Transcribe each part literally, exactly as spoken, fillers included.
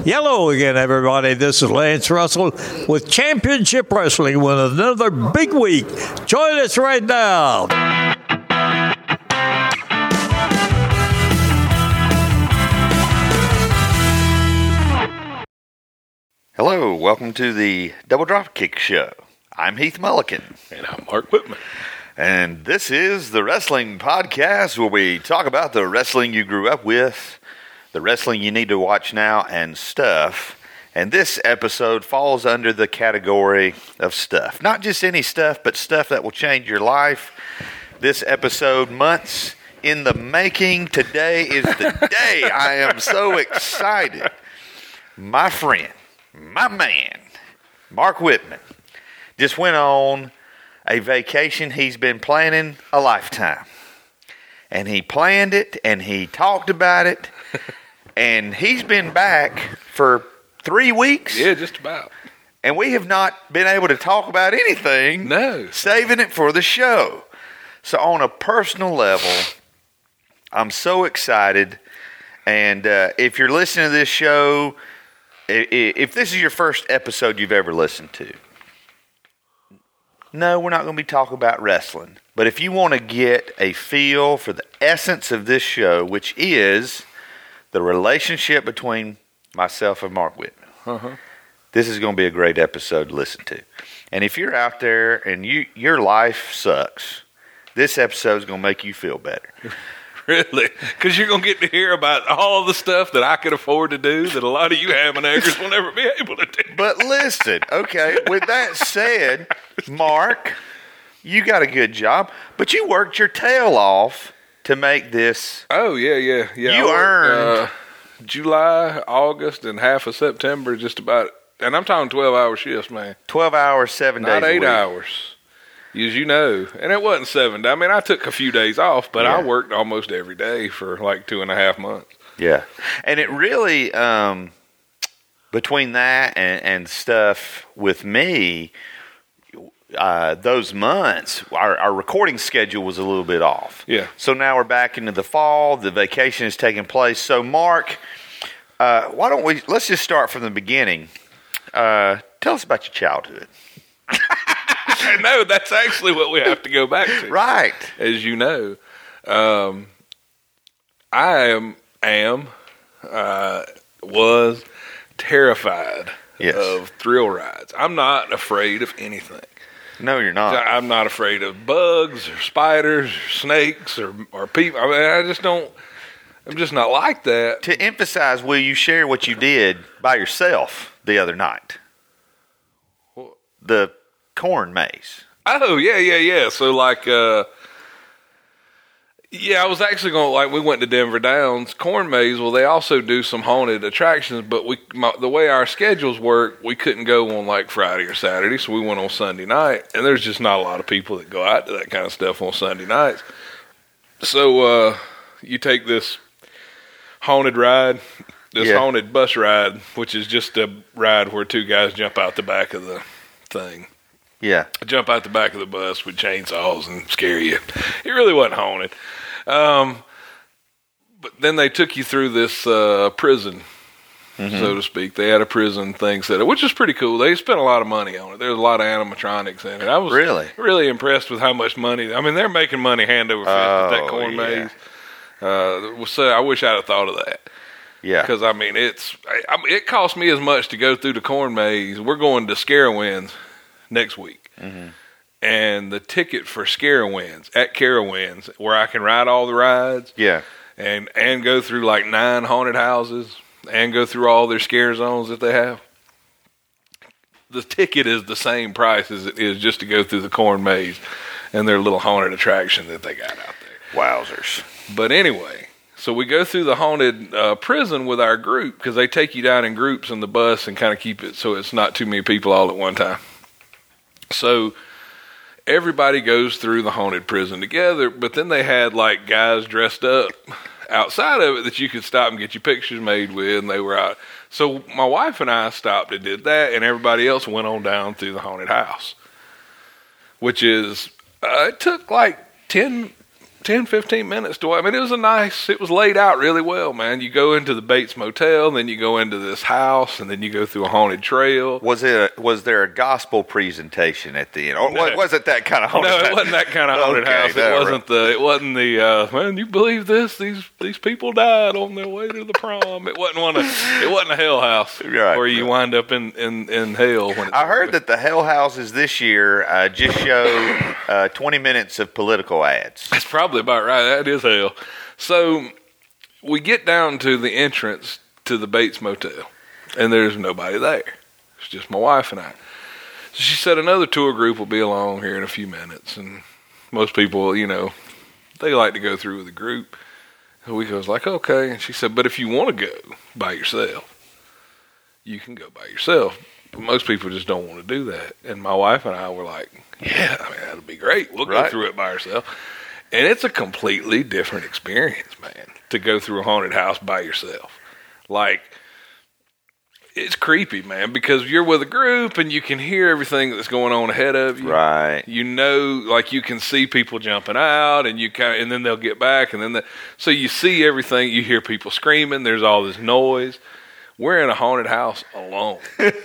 Hello again, everybody. This is Lance Russell with Championship Wrestling with another big week. Join us right now. Hello, welcome to the Double Dropkick Show. I'm Heath Mulliken. And I'm Mark Whitman. And this is the Wrestling Podcast, where we talk about the wrestling you grew up with, the wrestling you need to watch now, and stuff. And this episode falls under the category of stuff. Not just any stuff, but stuff that will change your life. This episode, months in the making. Today is the day. I am so excited. My friend, my man, Mark Whitman, just went on a vacation he's been planning a lifetime. And he planned it, and he talked about it, and he's been back for three weeks. Yeah, just about. And we have not been able to talk about anything. No. Saving it for the show. So on a personal level, I'm so excited. And uh, if you're listening to this show, if this is your first episode you've ever listened to, no, we're not going to be talking about wrestling. But if you want to get a feel for the essence of this show, which is the relationship between myself and Mark Whitman, uh-huh. this is going to be a great episode to listen to. And if you're out there and you your life sucks, this episode is going to make you feel better. Really? Because you're going to get to hear about all the stuff that I could afford to do that a lot of you hammernaggers will never be able to do. But listen, okay, with that said, Mark, you got a good job, but you worked your tail off to make this. Oh, yeah, yeah. yeah. You I worked, earned. Uh, July, August, and half of September, just about. And I'm talking twelve-hour shifts, man. twelve hours, seven Not days a eight week. hours. As you know, and it wasn't seven. I mean, I took a few days off, but Yeah. I worked almost every day for like two and a half months. Yeah. And it really, um, between that and, and stuff with me, uh, those months, our, our recording schedule was a little bit off. Yeah. So now we're back into the fall. The vacation is taking place. So, Mark, uh, why don't we, let's just start from the beginning. Uh, tell us about your childhood. No, that's actually what we have to go back to. Right. As you know, um, I am, am uh, was terrified Yes. of thrill rides. I'm not afraid of anything. No, you're not. I'm not afraid of bugs or spiders or snakes or, or people. I mean, I just don't, I'm just not like that. To emphasize, will you share what you did by yourself the other night? The corn maze. Oh, yeah, yeah, yeah. So, like, uh, yeah, I was actually going to, like, we went to Denver Downs, Corn Maze. Well, they also do some haunted attractions, but we, my, the way our schedules work, we couldn't go on, like, Friday or Saturday, so we went on Sunday night. And there's just not a lot of people that go out to that kind of stuff on Sunday nights. So, uh, you take this haunted ride, this Yeah. haunted bus ride, which is just a ride where two guys jump out the back of the thing. Yeah. Jump out the back of the bus with chainsaws and scare you. It really wasn't haunted. Um, but then they took you through this uh, prison, mm-hmm. so to speak. They had a prison thing set up, which is pretty cool. They spent a lot of money on it. There's a lot of animatronics in it. I was really, really impressed with how much money. I mean, they're making money hand over fist oh, at that corn yeah. maze. Uh, so I wish I'd have thought of that. Yeah, because I mean, it's I, I mean, it cost me as much to go through the corn maze. We're going to Scarowinds next week. Mm-hmm. And the ticket for Scarowinds at Carowinds, where I can ride all the rides, yeah, and and go through like nine haunted houses, and go through all their scare zones that they have. The ticket is the same price as it is just to go through the corn maze and their little haunted attraction that they got out there. Wowzers! But anyway, so we go through the haunted uh, prison with our group because they take you down in groups in the bus and kind of keep it so it's not too many people all at one time. So everybody goes through the haunted prison together, but then they had like guys dressed up outside of it that you could stop and get your pictures made with, and they were out. So my wife and I stopped and did that, and everybody else went on down through the haunted house, which is, uh, it took like ten, ten, fifteen minutes to, I mean, it was a nice, it was laid out really well, man. You go into the Bates Motel, and then you go into this house, and then you go through a haunted trail. Was it? A, was there a gospel presentation at the end? Or No. was it that kind of haunted No, house? it wasn't that kind of haunted Okay, house. It that wasn't the, it wasn't the, uh, man, you believe this? These these people died on their way to the prom. It wasn't one of, it wasn't a hell house Right. where you wind up in, in, in hell. When it's I heard that the Hell Houses this year uh, just show uh, twenty minutes of political ads. That's probably about right. That is hell. So we get down to the entrance to the Bates Motel, and there's nobody there. It's just my wife and I. So she said another tour group will be along here in a few minutes, and most people, you know, they like to go through with a group. And we was like, okay. And she said, but if you want to go by yourself, you can go by yourself. But most people just don't want to do that. And my wife and I were like, yeah, I mean, that'll be great. We'll Right. go through it by ourselves. And it's a completely different experience, man, to go through a haunted house by yourself. Like, it's creepy, man, because you're with a group and you can hear everything that's going on ahead of you. Right. You know, like you can see people jumping out, and you kind of, and then they'll get back, and then the, so you see everything. You hear people screaming. There's all this noise. We're in a haunted house alone,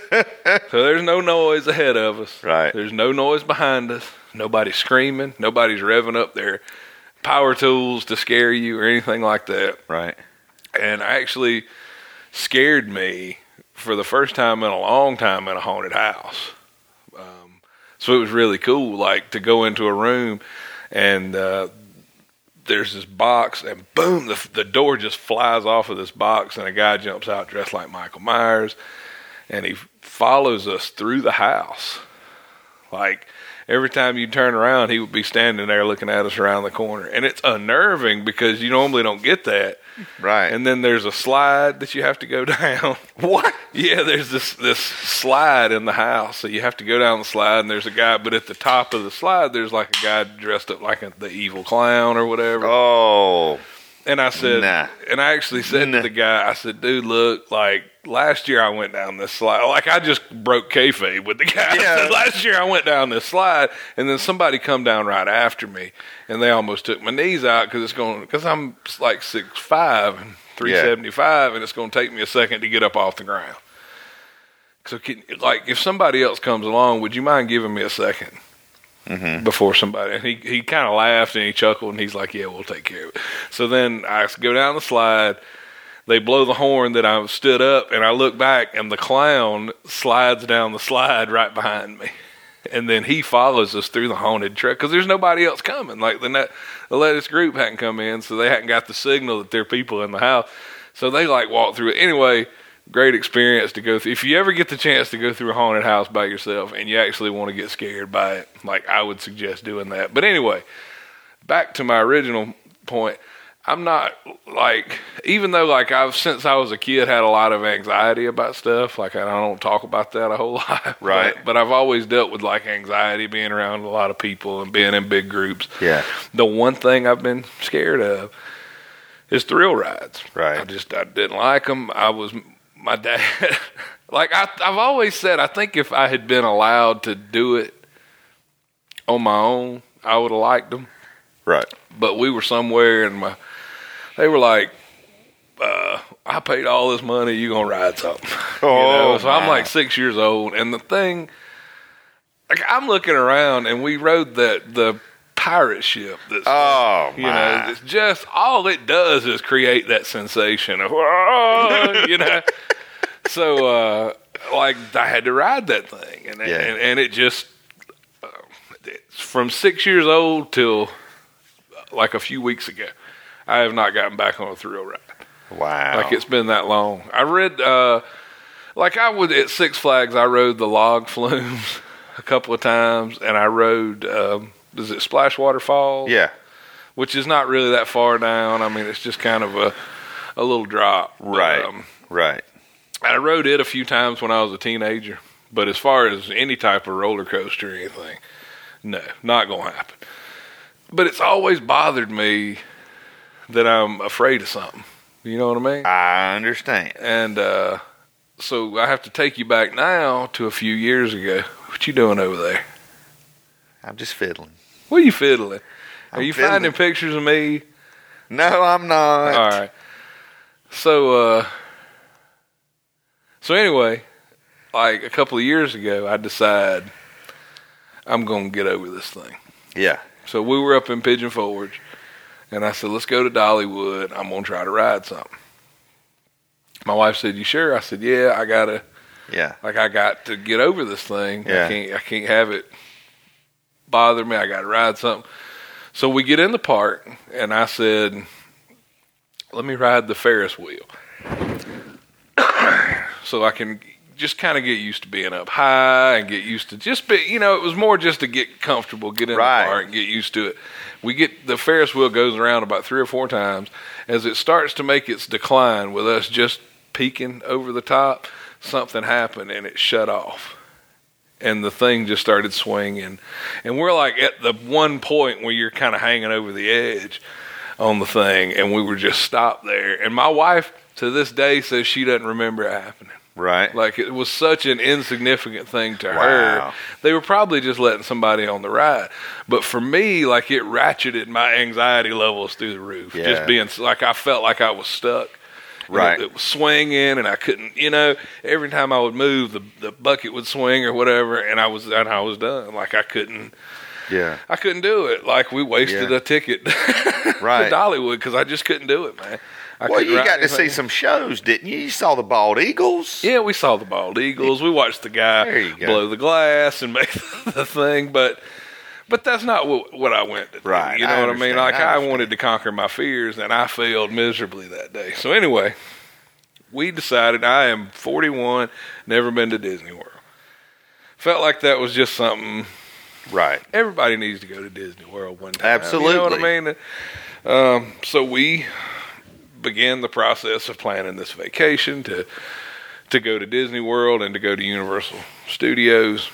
so there's no noise ahead of us. Right. There's no noise behind us. Nobody's screaming. Nobody's revving up their power tools to scare you or anything like that. Right. And actually scared me for the first time in a long time in a haunted house. Um, so it was really cool, like to go into a room and uh, there's this box, and boom, the, the door just flies off of this box, and a guy jumps out dressed like Michael Myers, and he follows us through the house. Like, every time you turn around, he would be standing there looking at us around the corner. And it's unnerving because you normally don't get that. Right. And then there's a slide that you have to go down. What? Yeah, there's this this slide in the house. So you have to go down the slide, and there's a guy, but at the top of the slide, there's like a guy dressed up like a, the evil clown or whatever. Oh. And I said, Nah. and I actually said Nah. to the guy, I said, dude, look, like last year I went down this slide. Like I just broke kayfabe with the guy. Yeah. I said, last year I went down this slide, and then somebody come down right after me, and they almost took my knees out because it's going, because I'm like six five and three seventy-five, and it's going to take me a second to get up off the ground. So, can, like, if somebody else comes along, would you mind giving me a second? Mm-hmm. Before somebody, and he, he kind of laughed and he chuckled and he's like, yeah, we'll take care of it. So then I go down the slide, they blow the horn that I stood up, and I look back and the clown slides down the slide right behind me. And then he follows us through the haunted trail because there's nobody else coming. Like the, net, the latest group hadn't come in, so they hadn't got the signal that there are people in the house. So they like walk through it. Anyway, great experience to go through. If you ever get the chance to go through a haunted house by yourself and you actually want to get scared by it, like I would suggest doing that. But anyway, back to my original point. I'm not like, even though like I've, since I was a kid, had a lot of anxiety about stuff. Like I don't talk about that a whole lot. Right. But, but I've always dealt with like anxiety being around a lot of people and being in big groups. Yeah. The one thing I've been scared of is thrill rides. Right. I just, I didn't like them. I was, my dad, like I, I've always said, I think if I had been allowed to do it on my own, I would have liked them. Right. But we were somewhere, and my, they were like, uh, I paid all this money, you gonna ride something. Oh, you know? So I'm my. like six years old, and the thing, like I'm looking around, and we rode that the pirate ship. That's, Oh, you my. know, it's just all it does is create that sensation of, "Whoa," you know. So, uh, like, I had to ride that thing, and Yeah. and, and it just uh, it's from six years old till like a few weeks ago, I have not gotten back on a thrill ride. Wow. Like it's been that long. I read, uh, like I would at Six Flags, I rode the log flumes a couple of times, and I rode, um, is it Splashwater Falls? Yeah. Which is not really that far down. I mean, it's just kind of a, a little drop. Right. Um, right. I rode it a few times when I was a teenager, but as far as any type of roller coaster or anything, no, not going to happen. But it's always bothered me that I'm afraid of something. You know what I mean? I understand. And uh, so I have to take you back now to a few years ago. What you doing over there? I'm just fiddling. What are you fiddling? Are you feeling finding it. pictures of me? No, I'm not. All right. So, uh, so anyway, like a couple of years ago, I decided I'm going to get over this thing. Yeah. So we were up in Pigeon Forge, and I said, let's go to Dollywood. I'm going to try to ride something. My wife said, you sure? I said, yeah, I got to, Yeah. like, I got to get over this thing. Yeah. I can't, I can't have it bother me. I got to ride something. So we get in the park, and I said, let me ride the Ferris wheel. So I can just kind of get used to being up high and get used to just be, you know, it was more just to get comfortable, get in Right. the park and get used to it. We get, the Ferris wheel goes around about three or four times. As it starts to make its decline with us just peeking over the top, something happened and it shut off. And the thing just started swinging. And we're like at the one point where you're kind of hanging over the edge on the thing. And we were just stopped there. And my wife, to this day, says she doesn't remember it happening. Right. Like, it was such an insignificant thing to Wow. her. They were probably just letting somebody on the ride. But for me, like, it ratcheted my anxiety levels through the roof. Yeah. Just being, like, I felt like I was stuck. And Right. It, it was swinging, and I couldn't, you know, every time I would move, the the bucket would swing or whatever, and I was and I was done. Like, I couldn't, Yeah. I couldn't do it. Like, we wasted Yeah. a ticket Right. to Dollywood because I just couldn't do it, man. I Well, couldn't you ride got to see anything. some shows, didn't you? You saw the Bald Eagles. Yeah, we saw the Bald Eagles. We watched the guy There you go. blow the glass and make the thing, but but that's not what, what I went to do. Right, You know I what I understand, mean? Like, I I, understand. wanted to conquer my fears, and I failed miserably that day. So anyway, we decided, I am forty-one, never been to Disney World. Felt like that was just something, Right. everybody needs to go to Disney World one time. Absolutely. You know what I mean? Um, so we began the process of planning this vacation to to go to Disney World and to go to Universal Studios.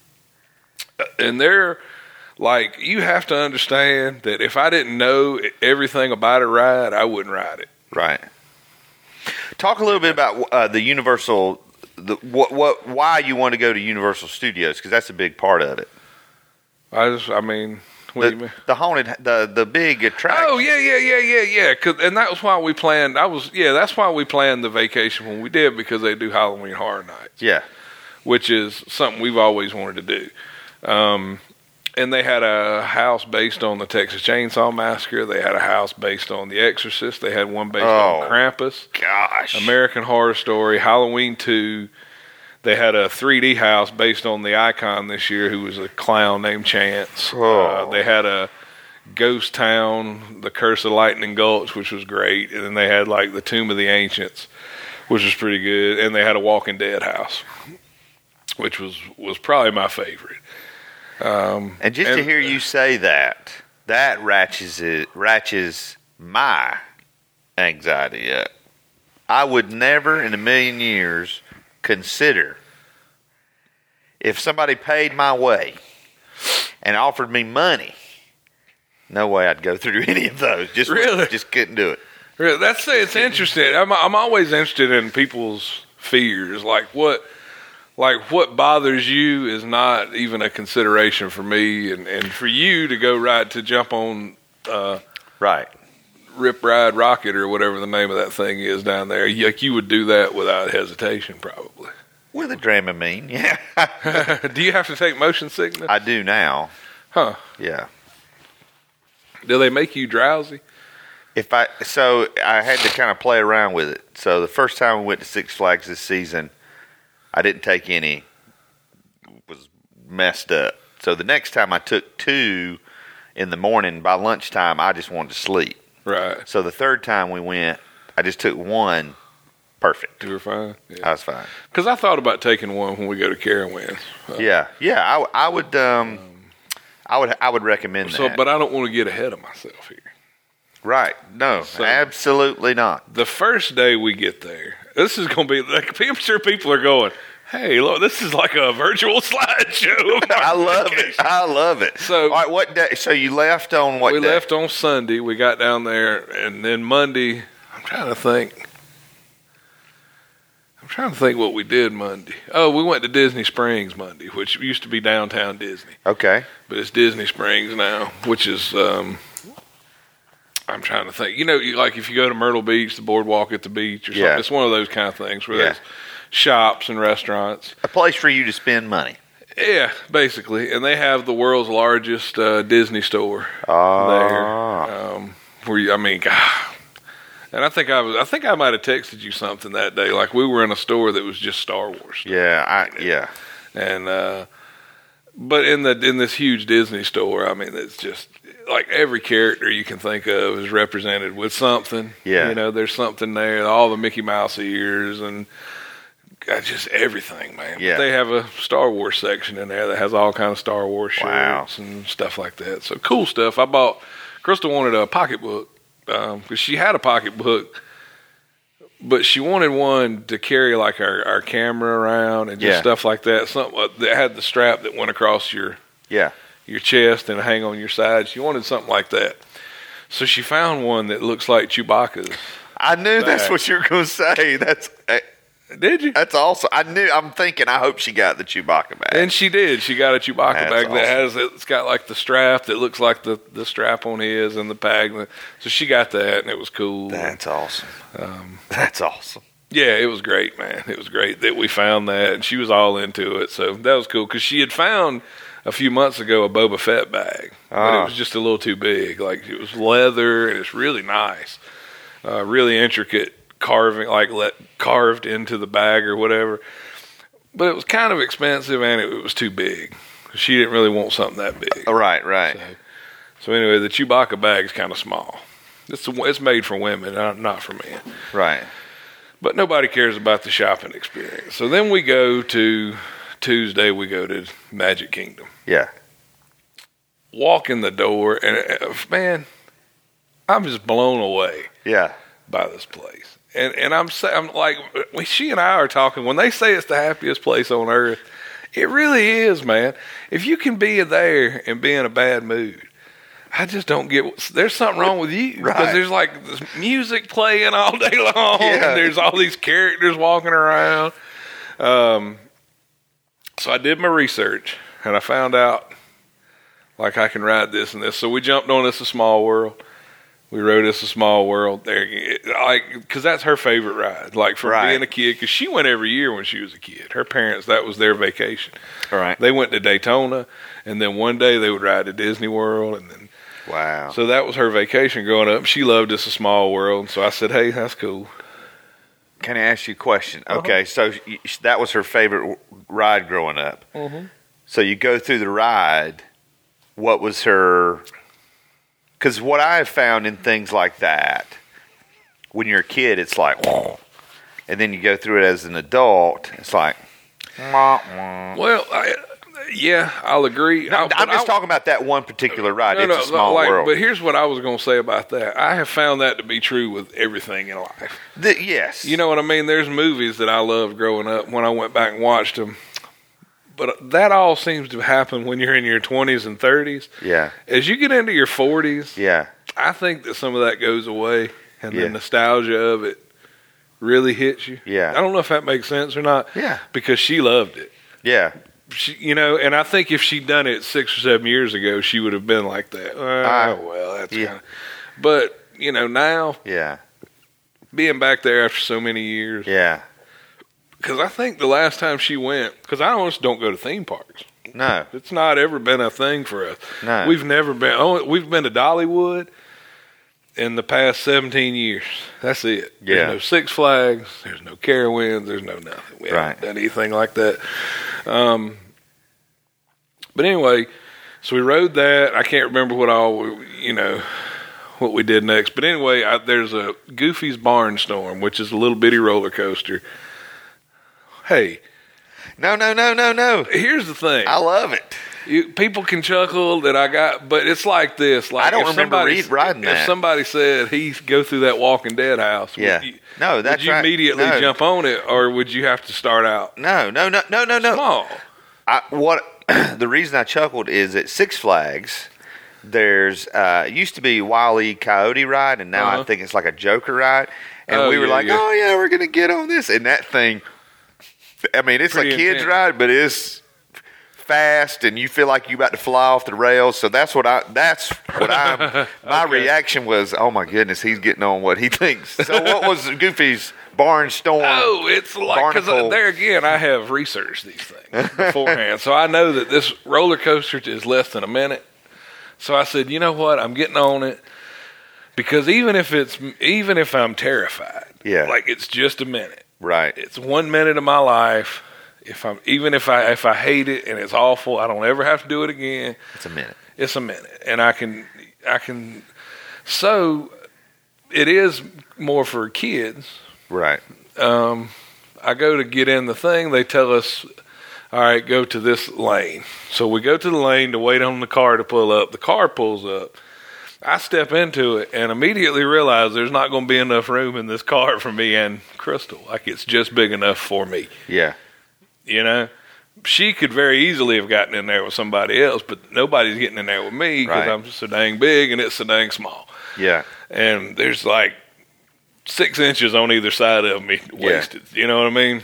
And they're like, you have to understand that if I didn't know everything about a ride, I wouldn't ride it. Right. Talk a little bit about uh, the Universal, the what, what, why you want to go to Universal Studios, because that's a big part of it. I just, I mean, what do you The, mean? the haunted, the the big attraction. Oh yeah, yeah, yeah, yeah, yeah. 'Cause, and that was why we planned. I was, yeah, that's why we planned the vacation when we did, because they do Halloween Horror Nights, Yeah. which is something we've always wanted to do. Um, and they had a house based on the Texas Chainsaw Massacre. They had a house based on The Exorcist. They had one based Oh. on Krampus, Gosh. American Horror Story, Halloween two. They had a three D house based on the Icon this year, who was a clown named Chance. Oh. Uh, they had a Ghost Town, The Curse of Lightning Gulch, which was great. And then they had like the Tomb of the Ancients, which was pretty good. And they had a Walking Dead house, which was, was probably my favorite. Um, And just to hear you say that, that ratchets it, ratchets my anxiety up. I would never in a million years consider, if somebody paid my way and offered me money, no way I'd go through any of those. Just Really? just couldn't do it. Really, that's it's interesting. I'm I'm always interested in people's fears. Like what, like what bothers you is not even a consideration for me, and, and for you to go ride to jump on uh, Right. Rip Ride Rocket or whatever the name of that thing is down there. Like you would do that without hesitation, probably. With a Dramamine, yeah. Do you have to take motion sickness? I do now. Huh? Yeah. Do they make you drowsy? If I so I had to kind of play around with it. So the first time we went to Six Flags this season, I didn't take any. Was messed up. So the next time I took two in the morning. By lunchtime, I just wanted to sleep. Right. So the third time we went, I just took one. Perfect. You were fine. I Yeah. was fine. Because I thought about taking one when we go to Carowinds. Uh, Yeah, yeah. I, w- I would. Um, I would. I would recommend So, that. but I don't want to get ahead of myself here. right? No, So- absolutely not. The first day we get there, this is going to be like, I'm sure people are going, hey, look, this is like a virtual slideshow. of our I love it. vacation. I love it. So- all right, what day? So you left on what We day? left on Sunday. We got down there, and then Monday, I'm trying to think. I'm trying to think what we did Monday. Oh, we went to Disney Springs Monday, which used to be downtown Disney, Okay. but it's Disney Springs now, which is um, I'm trying to think. You know, you, like if you go to Myrtle Beach, the boardwalk at the beach or something, Yeah. it's one of those kind of things where Yeah. there's shops and restaurants. A place for you to spend money. Yeah, basically. And they have the world's largest uh, Disney store there. Um, where you, I mean, God. And I think I was, I think I might have texted you something that day. Like we were in a store that was just Star Wars. Yeah, I, yeah. And, uh, but in the, in this huge Disney store, I mean, it's just like every character you can think of is represented with something. Yeah. You know, there's something there, all the Mickey Mouse ears and God, just everything, man. Yeah. But they have a Star Wars section in there that has all kind of Star Wars shirts Wow. and stuff like that. So cool stuff. I bought, Crystal wanted a pocketbook. Um, cause she had a pocketbook, but she wanted one to carry like our, our camera around and just Yeah. stuff like that. Something that had the strap that went across your Yeah. your chest and hang on your side. She wanted something like that. So she found one that looks like Chewbacca's. I knew that's Bag. what you were going to say. That's eh, Did you? that's awesome. I knew. I'm thinking. I hope she got the Chewbacca bag. And she did. She got a Chewbacca That's bag that awesome. has, it's got like the strap that looks like the, the strap on his and the bag. So she got that and it was cool. That's awesome. Um, That's awesome. Yeah, it was great, man. It was great that we found that, and she was all into it. So that was cool because she had found a few months ago a Boba Fett bag, but Ah. it was just a little too big. Like it was leather, and it's really nice, uh, really intricate carving, like let, carved into the bag or whatever. But it was kind of expensive, and it, it was too big. She didn't really want something that big. Right, right. So anyway, the Chewbacca bag is kind of small. It's it's made for women, not not for men. Right. But nobody cares about the shopping experience. So then we go to Tuesday, we go to Magic Kingdom. Yeah. Walk in the door, and uh, man, I'm just blown away Yeah. by this place. And and I'm sa- I'm like, when she and I are talking, when they say it's the happiest place on earth, it really is, man. If you can be there and be in a bad mood, I just don't get. There's something wrong with you because Right. there's like this music playing all day long, Yeah. and there's all these characters walking around. Um, so I did my research, and I found out like I can ride this and this. So we jumped on It's a Small World. We rode It's a Small World there, like because that's her favorite ride. Like from Right. being a kid, because she went every year when she was a kid. Her parents, that was their vacation. All right. They went to Daytona, and then one day they would ride to Disney World, and then Wow. so that was her vacation growing up. She loved It's a Small World, so I said, "Hey, that's cool." Can I ask you a question? Uh-huh. Okay, so y- that was her favorite w- ride growing up. Mm-hmm. So you go through the ride. What was her? Because what I have found in things like that, when you're a kid, it's like, and then you go through it as an adult, it's like, wah, wah. Well, I, yeah, I'll agree. No, I- I'm but just I- talking about that one particular ride. No, It's no, a small like, world. But here's what I was going to say about that. I have found that to be true with everything in life. The- yes. You know what I mean? There's movies that I loved growing up when I went back and watched them. But that all seems to happen when you're in your twenties and thirties. Yeah. As you get into your forties, Yeah. I think that some of that goes away and Yeah. the nostalgia of it really hits you. Yeah. I don't know if that makes sense or not. Yeah. Because she loved it. Yeah. She, you know, and I think if she'd done it six or seven years ago, she would have been like that. Oh, I- well, that's yeah. kind of. But you know, now Yeah. being back there after so many years, Yeah. because I think the last time she went, because I almost don't go to theme parks. No. It's not ever been a thing for us. No. We've never been. Only, we've been to Dollywood in the past seventeen years. That's it. Yeah. There's no Six Flags. There's no Carowinds. There's no nothing. We Right. haven't done anything like that. Um, but anyway, so we rode that. I can't remember what all we, you know, what we did next. But anyway, I, there's a Goofy's Barnstorm, which is a little bitty roller coaster. Hey, No, no, no, no, no. here's the thing. I love it. You, people can chuckle that I got, but it's like this. Like I don't if remember somebody- read- riding If that. somebody said he go through that Walking Dead house, Yeah. would you, No, that's would you right. immediately No. jump on it, or would you have to start out No, no, no, no, no, no. small? I, what the reason I chuckled is at Six Flags, there's uh, used to be Wile E. Coyote ride, and now I Uh-huh. think it's like a Joker ride. And Oh, we were yeah, like, yeah. oh yeah, we're gonna get on this, and that thing. I mean, it's Pretty a kid's intense. ride, but it's fast and you feel like you about to fly off the rails. So that's what I. That's what I. My Okay. reaction was, oh my goodness, he's getting on what he thinks. So what was Goofy's Barnstorm? Oh, it's like because Barnacle. there again, I have researched these things beforehand, so I know that this roller coaster is less than a minute. So I said, you know what, I'm getting on it because even if it's even if I'm terrified, Yeah. like it's just a minute. Right. It's one minute of my life. If I'm even if I if I hate it and it's awful, I don't ever have to do it again. It's a minute. It's a minute, and I can I can. So it is more for kids. Right. Um, I go to get in the thing. They tell us, all right, go to this lane. So we go to the lane to wait on the car to pull up. The car pulls up. I step into it and immediately realize there's not going to be enough room in this car for me and Crystal. Like it's just big enough for me. Yeah. You know, she could very easily have gotten in there with somebody else, but nobody's getting in there with me because Right. I'm so dang big and it's so dang small. Yeah. And there's like six inches on either side of me wasted. You know what I mean?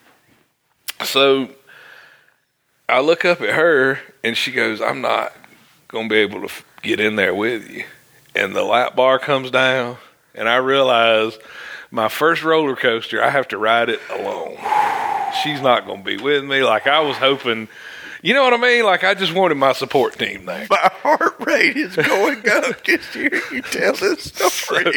So I look up at her and she goes, I'm not going to be able to f- get in there with you. And the lap bar comes down and I realize my first roller coaster, I have to ride it alone. She's not going to be with me. Like I was hoping, you know what I mean? Like I just wanted my support team there. My heart rate is going up just hearing you tell this story.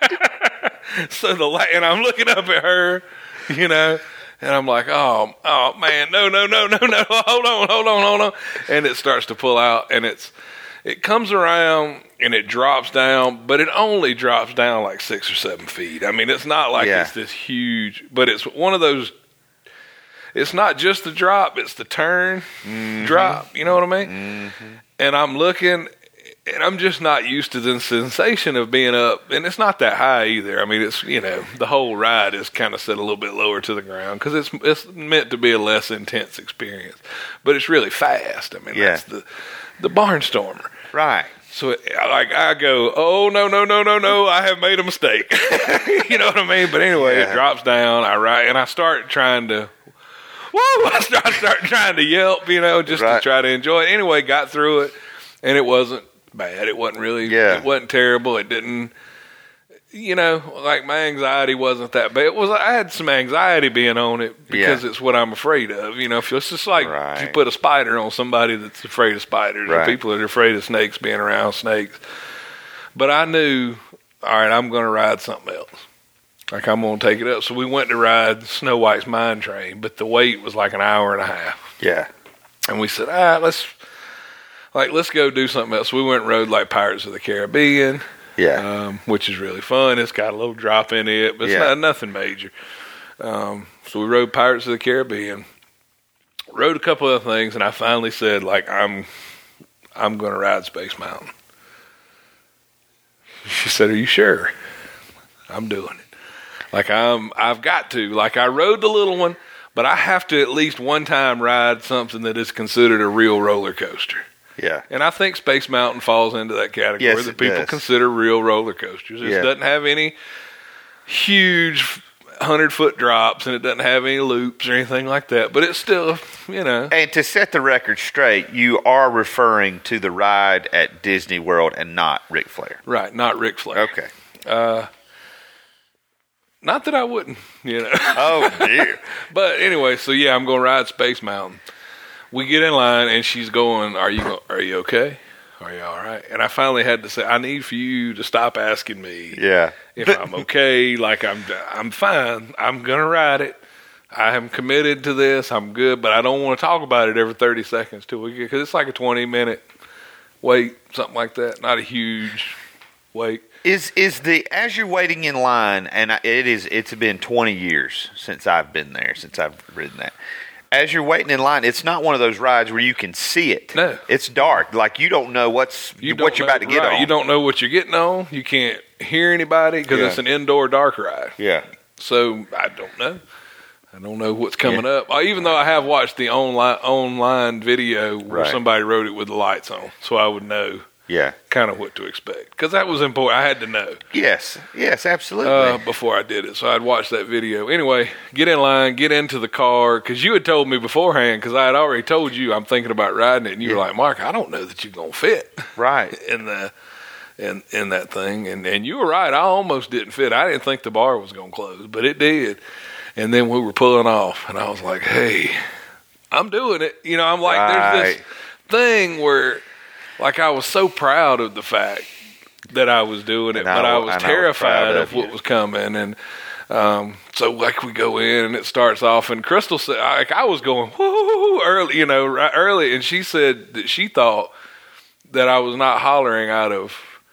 So the la- and I'm looking up at her, you know, and I'm like, oh, oh man, no, no, no, no, no, hold on, hold on, hold on, and it starts to pull out, and it's it comes around and it drops down, but it only drops down like six or seven feet. I mean, it's not like Yeah. it's this huge, but it's one of those. It's not just the drop; it's the turn Mm-hmm. drop. You know what I mean? And I'm looking. And I'm just not used to the sensation of being up, and it's not that high either. I mean, it's, you know, the whole ride is kind of set a little bit lower to the ground because it's it's meant to be a less intense experience, but it's really fast. I mean, Yeah. that's the the Barnstormer. Right. So, it, like, I go, oh no no no no no, I have made a mistake. You know what I mean? But anyway, Yeah. it drops down. I ride, and I start trying to. Woo! I start, I start trying to yelp, you know, just Right. to try to enjoy it. Anyway, got through it, and it wasn't bad. It wasn't really, Yeah. it wasn't terrible. It didn't, you know, like my anxiety wasn't that bad. It was, I had some anxiety being on it because Yeah. it's what I'm afraid of. You know, if it's just like Right. if you put a spider on somebody that's afraid of spiders, or Right. people that are afraid of snakes, being around snakes. But I knew, all right, I'm going to ride something else. Like I'm going to take it up. So we went to ride Snow White's Mine Train, but the wait was like an hour and a half. Yeah. And we said, ah, let's like let's go do something else. We went and rode like Pirates of the Caribbean, Yeah. um, which is really fun. It's got a little drop in it, but it's Yeah. not nothing major. Um, so we rode Pirates of the Caribbean, rode a couple of things, and I finally said, like, I'm I'm going to ride Space Mountain. She said, are you sure? I'm doing it. Like I'm, I've got to. Like I rode the little one, but I have to at least one time ride something that is considered a real roller coaster. Yeah. And I think Space Mountain falls into that category Yes, that it people does. consider real roller coasters. It Yeah. doesn't have any huge hundred-foot drops, and it doesn't have any loops or anything like that. But it's still, you know. And to set the record straight, you are referring to the ride at Disney World and not Ric Flair. Right, not Ric Flair. Okay. Uh, not that I wouldn't, you know. Oh, dear. But anyway, so yeah, I'm going to ride Space Mountain. We get in line, and she's going, are you go- are you okay? Are you all right? And I finally had to say, I need for you to stop asking me Yeah. if I'm okay. Like, I'm I'm fine. I'm going to ride it. I am committed to this. I'm good, but I don't want to talk about it every thirty seconds till we get, because it's like a twenty-minute wait, something like that. Not a huge wait. Is is the as you're waiting in line, and I- it is it's been twenty years since I've been there, since I've ridden that. As you're waiting in line, it's not one of those rides where you can see it. No. It's dark. Like you don't know what's You what don't you're know- about to get right. on. You don't know what you're getting on. You can't hear anybody because Yeah. it's an indoor dark ride. Yeah. So I don't know. I don't know what's coming up. Uh, Even though I have watched the online online video where Right. somebody wrote it with the lights on, so I would know. Yeah. kind of what to expect. Because that was important. I had to know. Yes. Yes, absolutely. Uh, before I did it. So I'd watch that video. Anyway, get in line, get into the car. Because you had told me beforehand, because I had already told you I'm thinking about riding it. And you Yeah. were like, Mark, I don't know that you're going to fit right. in the in in that thing. And, and you were right. I almost didn't fit. I didn't think the bar was going to close, but it did. And then we were pulling off. And I was like, hey, I'm doing it. You know, I'm like, right. there's this thing where, like, I was so proud of the fact that I was doing it, And I but I w- was and I was terrified proud of of what you. was coming. And um, so, like, we go in and it starts off, and Crystal said, like, I was going whoo early, you know, right early, and she said that she thought that I was not hollering out of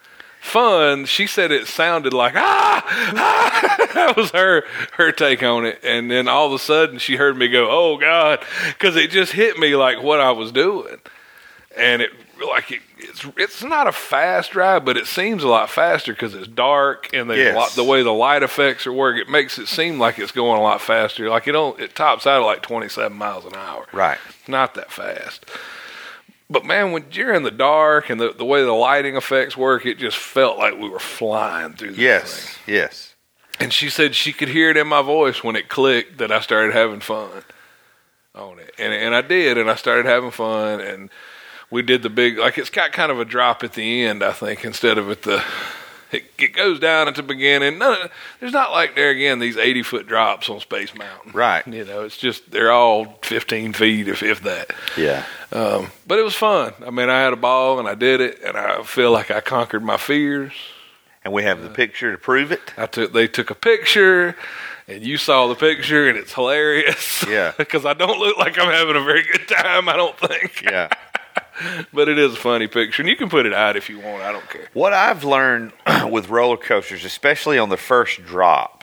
fun. She said it sounded like ah, ah. That was her her take on it. And then all of a sudden she heard me go, oh God, because it just hit me like what I was doing. And it like it, it's it's not a fast ride, but it seems a lot faster because it's dark and there's Yes. a lot, the way the light effects are working, it makes it seem like it's going a lot faster. Like it don't it tops out at like twenty-seven miles an hour. Right. It's not that fast. But man, when you're in the dark and the, the way the lighting effects work, it just felt like we were flying through this Yes. thing. Yes. And she said she could hear it in my voice when it clicked that I started having fun on it. And and I did, and I started having fun, and we did the big, like it's got kind of a drop at the end, I think, instead of at the, it, it goes down at the beginning. No, there's not like there again, these eighty foot drops on Space Mountain. Right. You know, it's just, they're all fifteen feet, if, if that. Yeah. Um, but it was fun. I mean, I had a ball and I did it, and I feel like I conquered my fears. And we have the picture to prove it. I took, they took a picture, and you saw the picture, and it's hilarious. Yeah. Because I don't look like I'm having a very good time, I don't think. Yeah. But it is a funny picture, and you can put it out if you want. I don't care. What I've learned with roller coasters, especially on the first drop,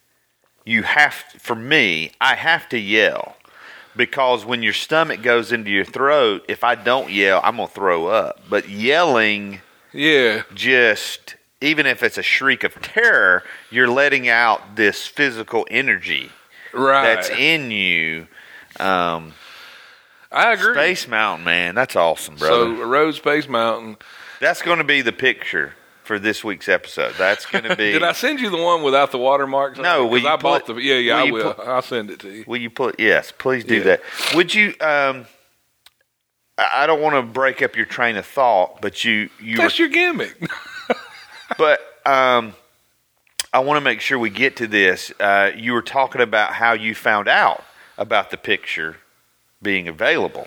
you have, for me, I have to yell. Because when your stomach goes into your throat, if I don't yell, I'm going to throw up. But yelling, Yeah. just, even if it's a shriek of terror, you're letting out this physical energy Right. that's in you. Um, I agree. Space Mountain, man, that's awesome, brother. So, Road Space Mountain. That's going to be the picture for this week's episode. That's going to be. Did I send you the one without the watermarks? No, will because you I bought put- the. Yeah, yeah, will I you will. put- I'll send it to you. Will you put? Yes, please do Yeah. that. Would you? Um, I I don't want to break up your train of thought, but you, you. That's were, your gimmick. but um, I want to make sure we get to this. Uh, you were talking about how you found out about the picture being available.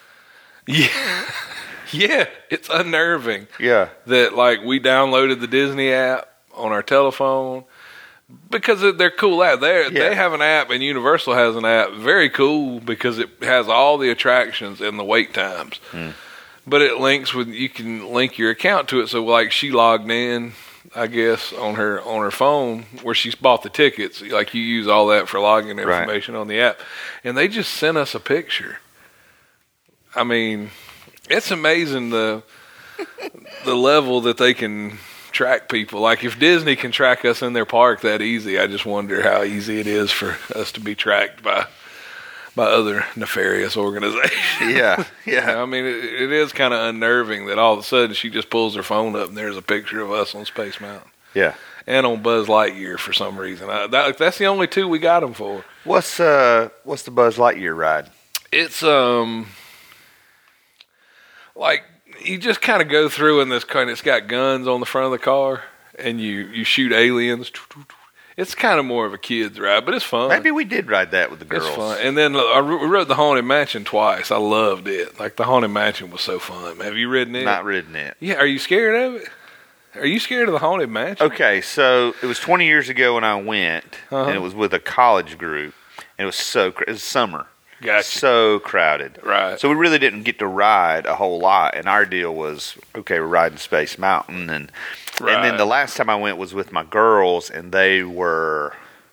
Yeah, yeah, it's unnerving Yeah. that like we downloaded the Disney app on our telephone because they're cool app. They Yeah. they have an app and Universal has an app, very cool because it has all the attractions and the wait times. Hmm. But it links with you can link your account to it. So like she logged in, I guess on her on her phone where she's bought the tickets. Like you use all that for login Right. information on the app, and they just sent us a picture. I mean, it's amazing the the level that they can track people. Like if Disney can track us in their park that easy, I just wonder how easy it is for us to be tracked by by other nefarious organizations. Yeah. Yeah. I mean, it, it is kind of unnerving that all of a sudden she just pulls her phone up and there's a picture of us on Space Mountain Yeah. and on Buzz Lightyear for some reason. I, that, that's the only two we got them for. What's uh What's the Buzz Lightyear ride? It's um like you just kind of go through in this kind. It's got guns on the front of the car, and you you shoot aliens. It's kind of more of a kid's ride, but it's fun. Maybe we did ride that with the girls. It's fun. And then uh, I re- rode the Haunted Mansion twice. I loved it. Like the Haunted Mansion was so fun. Have you ridden it? Not ridden it. Yeah. Are you scared of it? Are you scared of the Haunted Mansion? Okay, so it was twenty years ago when I went, Uh-huh. and it was with a college group, and it was so cra- it was summer, Gotcha. so crowded. Right. So we really didn't get to ride a whole lot, and our deal was okay, we're riding Space Mountain, and and then Right. the last time I went was with my girls, and they were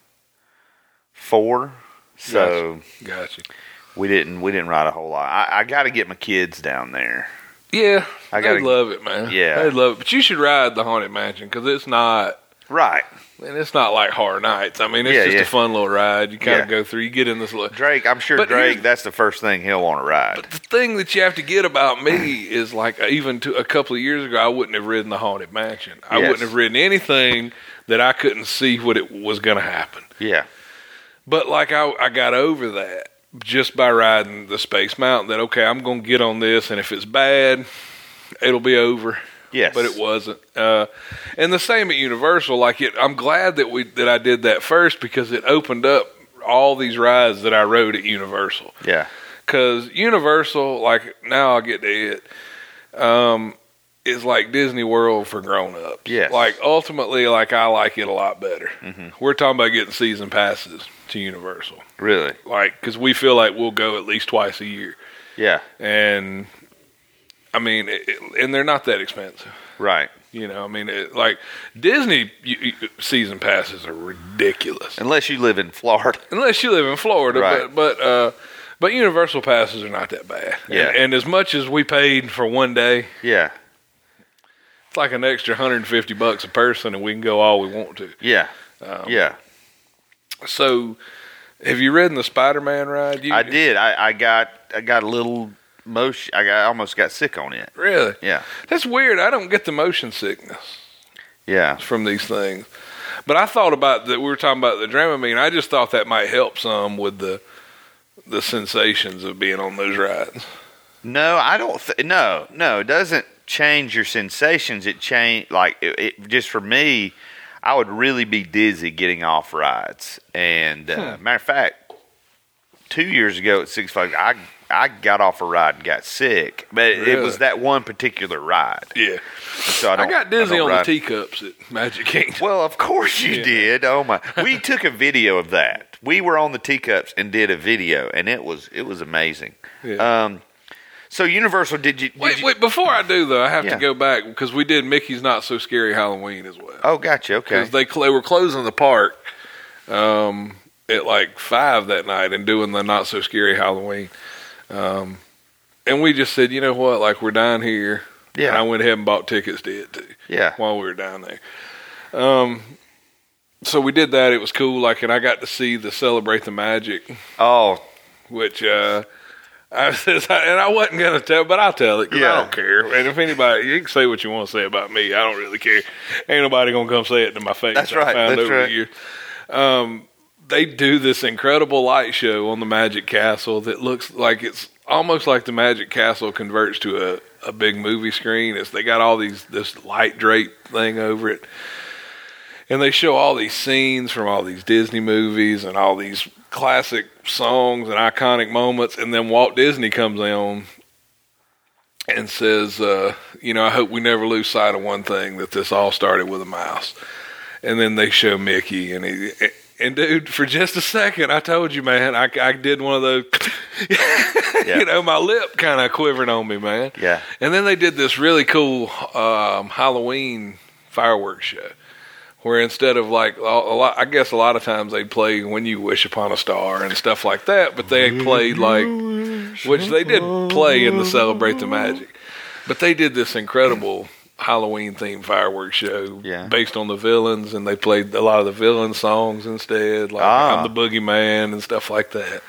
four, so Gotcha. we didn't we didn't ride a whole lot. I, I got to get my kids down there. Yeah, I I gotta- they love it, man. Yeah. they love it. But you should ride the Haunted Mansion because it's not Right. And it's not like Horror Nights. I mean, it's Yeah, just yeah. a fun little ride. You kind Yeah. of go through. You get in this little. Drake, I'm sure But Drake, here's- that's the first thing he'll want to ride. But the thing that you have to get about me is like even to a couple of years ago, I wouldn't have ridden the Haunted Mansion. I Yes. wouldn't have ridden anything that I couldn't see what it was going to happen. Yeah. But like I, I got over that just by riding the Space Mountain. That okay, I'm going to get on this, and if it's bad, it'll be over. Yes. But it wasn't. Uh, and the same at Universal. Like it, I'm glad that we that I did that first because it opened up all these rides that I rode at Universal. Yeah. Because Universal, like now I'll get to it, um, is like Disney World for grown-ups. Yes. Like ultimately, like I like it a lot better. Mm-hmm. We're talking about getting season passes to Universal. Really? Like, because we feel like we'll go at least twice a year. Yeah. And, I mean, it, it, and they're not that expensive. Right. You know, I mean, it, like Disney you, you, season passes are ridiculous. Unless you live in Florida. Unless you live in Florida, Right. but but uh, but Universal passes are not that bad. Yeah. And, and as much as we paid for one day, Yeah. it's like an extra one hundred fifty bucks a person, and we can go all we want to. Yeah. Um, Yeah. So, have you ridden the Spider-Man ride? You, I did. I, I got I got a little motion. I got I almost got sick on it. Really? Yeah. That's weird. I don't get the motion sickness Yeah. from these things. But I thought about that. We were talking about the Dramamine. I just thought that might help some with the the sensations of being on those rides. No, I don't. Th- no, no, it doesn't change your sensations. It change like it, it. Just for me, I would really be dizzy getting off rides. And uh, Hmm. matter of fact, two years ago at Six Flags, I I got off a ride and got sick, but it, it Really? was that one particular ride. Yeah. And so I, I, don't, got dizzy don't on ride. the teacups at Magic Kingdom. Well, of course you Yeah. did. Oh my! We took a video of that. We were on the teacups and did a video, and it was it was amazing. Yeah. Um, so Universal, did you? Did Wait, you, wait, before I do, though, I have Yeah. to go back because we did Mickey's Not So Scary Halloween as well. Oh, gotcha. Okay. Because they, cl- they were closing the park um, at like five that night and doing the Not So Scary Halloween. Um, and we just said, you know what, like we're down here. Yeah. And I went ahead and bought tickets to it too Yeah. while we were down there. Um, so we did that. It was cool. Like, and I got to see the Celebrate the Magic, Oh, which uh, I says, and I wasn't gonna tell, but I'll tell it because Yeah. I don't care. And if anybody, you can say what you want to say about me. I don't really care. Ain't nobody gonna come say it to my face. That's I right, found that's over right. the years. Um, they do this incredible light show on the Magic Castle that looks like it's almost like the Magic Castle converts to a, a big movie screen. It's they got all these this light drape thing over it. And they show all these scenes from all these Disney movies and all these classic songs and iconic moments. And then Walt Disney comes on and says, uh, you know, I hope we never lose sight of one thing, that this all started with a mouse. And then they show Mickey. And, he, and dude, for just a second, I told you, man, I, I did one of those, Yeah. you know, my lip kind of quivered on me, man. Yeah. And then they did this really cool um, Halloween fireworks show, where instead of like a lot, I guess a lot of times they'd play "When You Wish Upon a Star" and stuff like that, but they played like, which they did play in the Celebrate the Magic, but they did this incredible Halloween themed fireworks show Yeah. based on the villains, and they played a lot of the villain songs instead, like Ah. "I'm the Boogeyman" and stuff like that.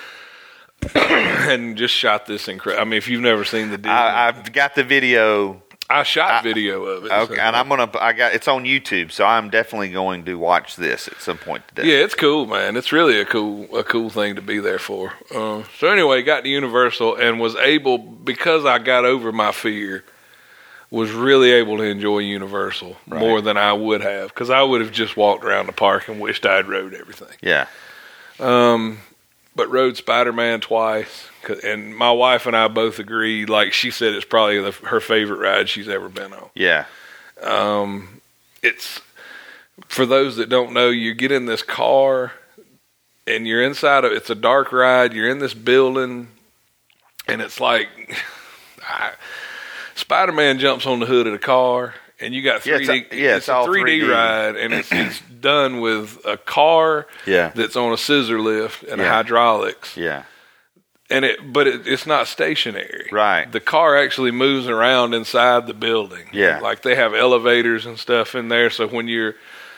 And just shot this incredible. I mean, if you've never seen the Disney, I, I've got the video. I shot I- video of it. Okay, so- and I'm gonna. I got it's on YouTube, so I'm definitely going to watch this at some point today. Yeah, it's cool, man. It's really a cool a cool thing to be there for. Uh, so anyway, got to Universal and was able, because I got over my fear, was really able to enjoy Universal Right. more than I would have, because I would have just walked around the park and wished I'd rode everything. Yeah. Um, but rode Spider-Man twice, 'cause- and my wife and I both agreed. Like she said, it's probably the, her favorite ride she's ever been on. Yeah. Um, it's, for those that don't know, you get in this car and you're inside of, it's a dark ride. You're in this building and it's like, I, Spider-Man jumps on the hood of the car and you got Yeah, three it's D, a- yeah, it's it's a all three D, three D. ride, and it's, it's done with a car Yeah. that's on a scissor lift and Yeah. hydraulics. Yeah. And it, but it, it's not stationary. Right. The car actually moves around inside the building. Yeah. Like they have elevators and stuff in there. So when you're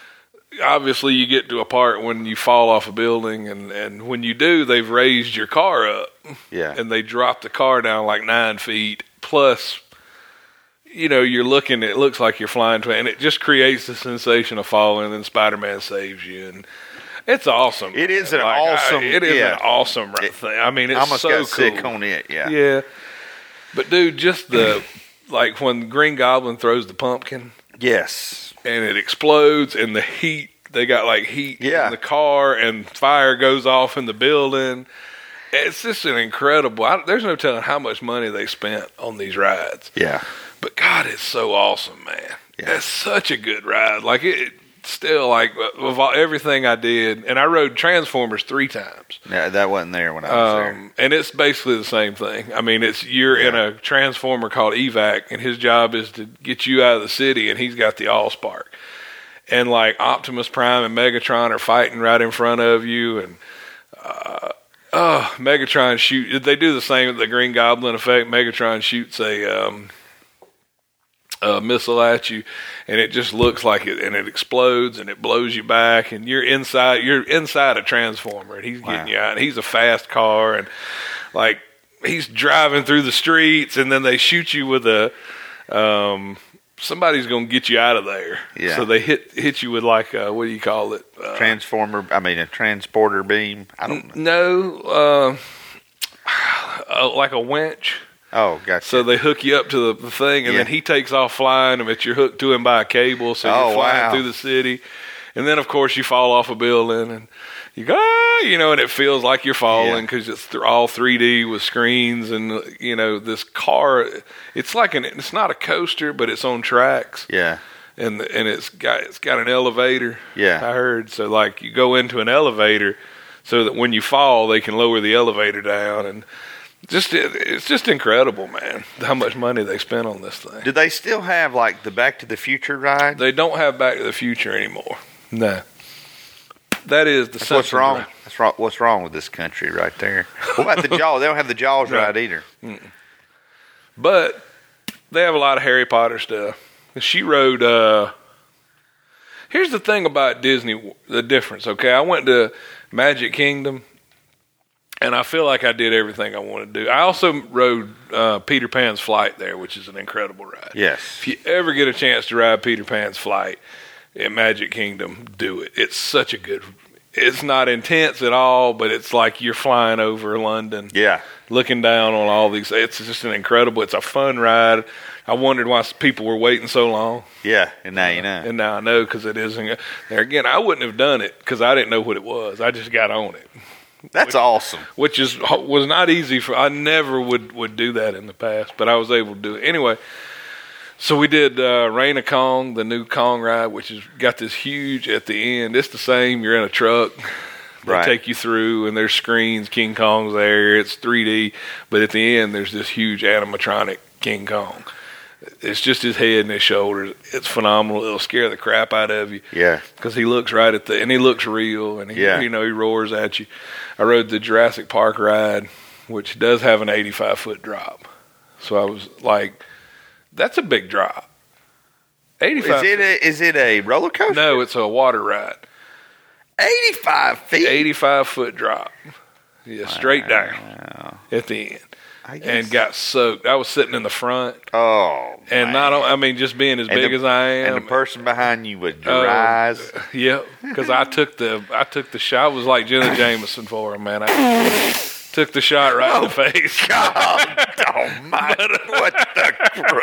obviously you get to a part when you fall off a building, and, and when you do, they've raised your car up. Yeah. And they drop the car down like nine feet. Plus, you know, you're looking, it looks like you're flying, and it just creates the sensation of falling, and then Spider-Man saves you. And it's awesome. It is an like, awesome. I, it is yeah. an awesome it, thing. I mean, it's I almost so got cool. sick on it. Yeah. Yeah. But, dude, just the, like when Green Goblin throws the pumpkin. Yes. And it explodes, and the heat, they got like heat yeah. in the car, and fire goes off in the building. It's just an incredible, I, there's no telling how much money they spent on these rides. Yeah. But God, it's so awesome, man. Yeah. It's such a good ride. Like it, still like of all, everything I did, and I rode Transformers three times. Yeah, that wasn't there when I was Um, there. and it's basically the same thing. I mean, it's you're Yeah. in a Transformer called Evac, and his job is to get you out of the city, and he's got the Allspark. And like Optimus Prime and Megatron are fighting right in front of you, and uh, oh, Megatron shoot. They do the same with the Green Goblin effect. Megatron shoots a, um, a missile at you, and it just looks like it, and it explodes, and it blows you back, and you're inside. You're inside a Transformer, and he's getting Wow. you out. And he's a fast car, and like he's driving through the streets, and then they shoot you with a. Um, Somebody's gonna get you out of there. Yeah. So they hit hit you with like a, what do you call it? Uh, Transformer. I mean, a transporter beam. I don't know. no, uh, uh, like a winch. Oh, gotcha. So they hook you up to the, the thing, and Yeah. then he takes off flying, but you're hooked to him by a cable, so Oh, you're flying wow. through the city. And then, of course, you fall off a building, and you go, ah, you know, and it feels like you're falling because it's th- all three D with screens, and you know, this car. It's like an. It's not a coaster, but it's on tracks, yeah. and and it's got it's got an elevator. Yeah. I heard. So like you go into an elevator, so that when you fall, they can lower the elevator down, and just it, it's just incredible, man, how much money they spent on this thing. Do they still have like the Back to the Future ride? They don't have Back to the Future anymore. No. That is the That's what's Simpsons wrong. ride. That's wrong. What's wrong with this country right there? What about the Jaws? They don't have the Jaws No. ride either. But they have a lot of Harry Potter stuff. She rode. Uh, here's the thing about Disney, the difference. Okay, I went to Magic Kingdom, and I feel like I did everything I wanted to do. I also rode uh, Peter Pan's Flight there, which is an incredible ride. Yes. If you ever get a chance to ride Peter Pan's Flight at Magic Kingdom, do it. It's such a good. It's not intense at all, but it's like you're flying over London. Yeah. Looking down on all these. It's just an incredible. It's a fun ride. I wondered why people were waiting so long. Yeah. And now you know. And now I know because it isn't. There again, I wouldn't have done it because I didn't know what it was. I just got on it. That's which, awesome. Which is was not easy for. I never would, would do that in the past, but I was able to do it anyway. So we did uh, Reign of Kong, the new Kong ride, which has got this huge at the end. It's the same. You're in a truck. They Right. take you through, and there's screens. King Kong's there. It's three D, but at the end, there's this huge animatronic King Kong. It's just his head and his shoulders. It's phenomenal. It'll scare the crap out of you. Yeah. Because he looks right at the, and he looks real, and he, Yeah. you know, he roars at you. I rode the Jurassic Park ride, which does have an eighty-five foot drop. So I was like, that's a big drop. eighty-five. Is it a, is it a roller coaster? No, it's a water ride. eighty-five feet. eighty-five foot drop. Yeah, straight down Wow. at the end. I guess. And got soaked. I was sitting in the front, Oh. and man. not. on- I mean, just being as And big the- as I am. And the person behind you would Oh, rise. Yep, because I took the I took the shot. I was like Jenna Jameson for him, man. I took the shot right in the face. God almighty. What the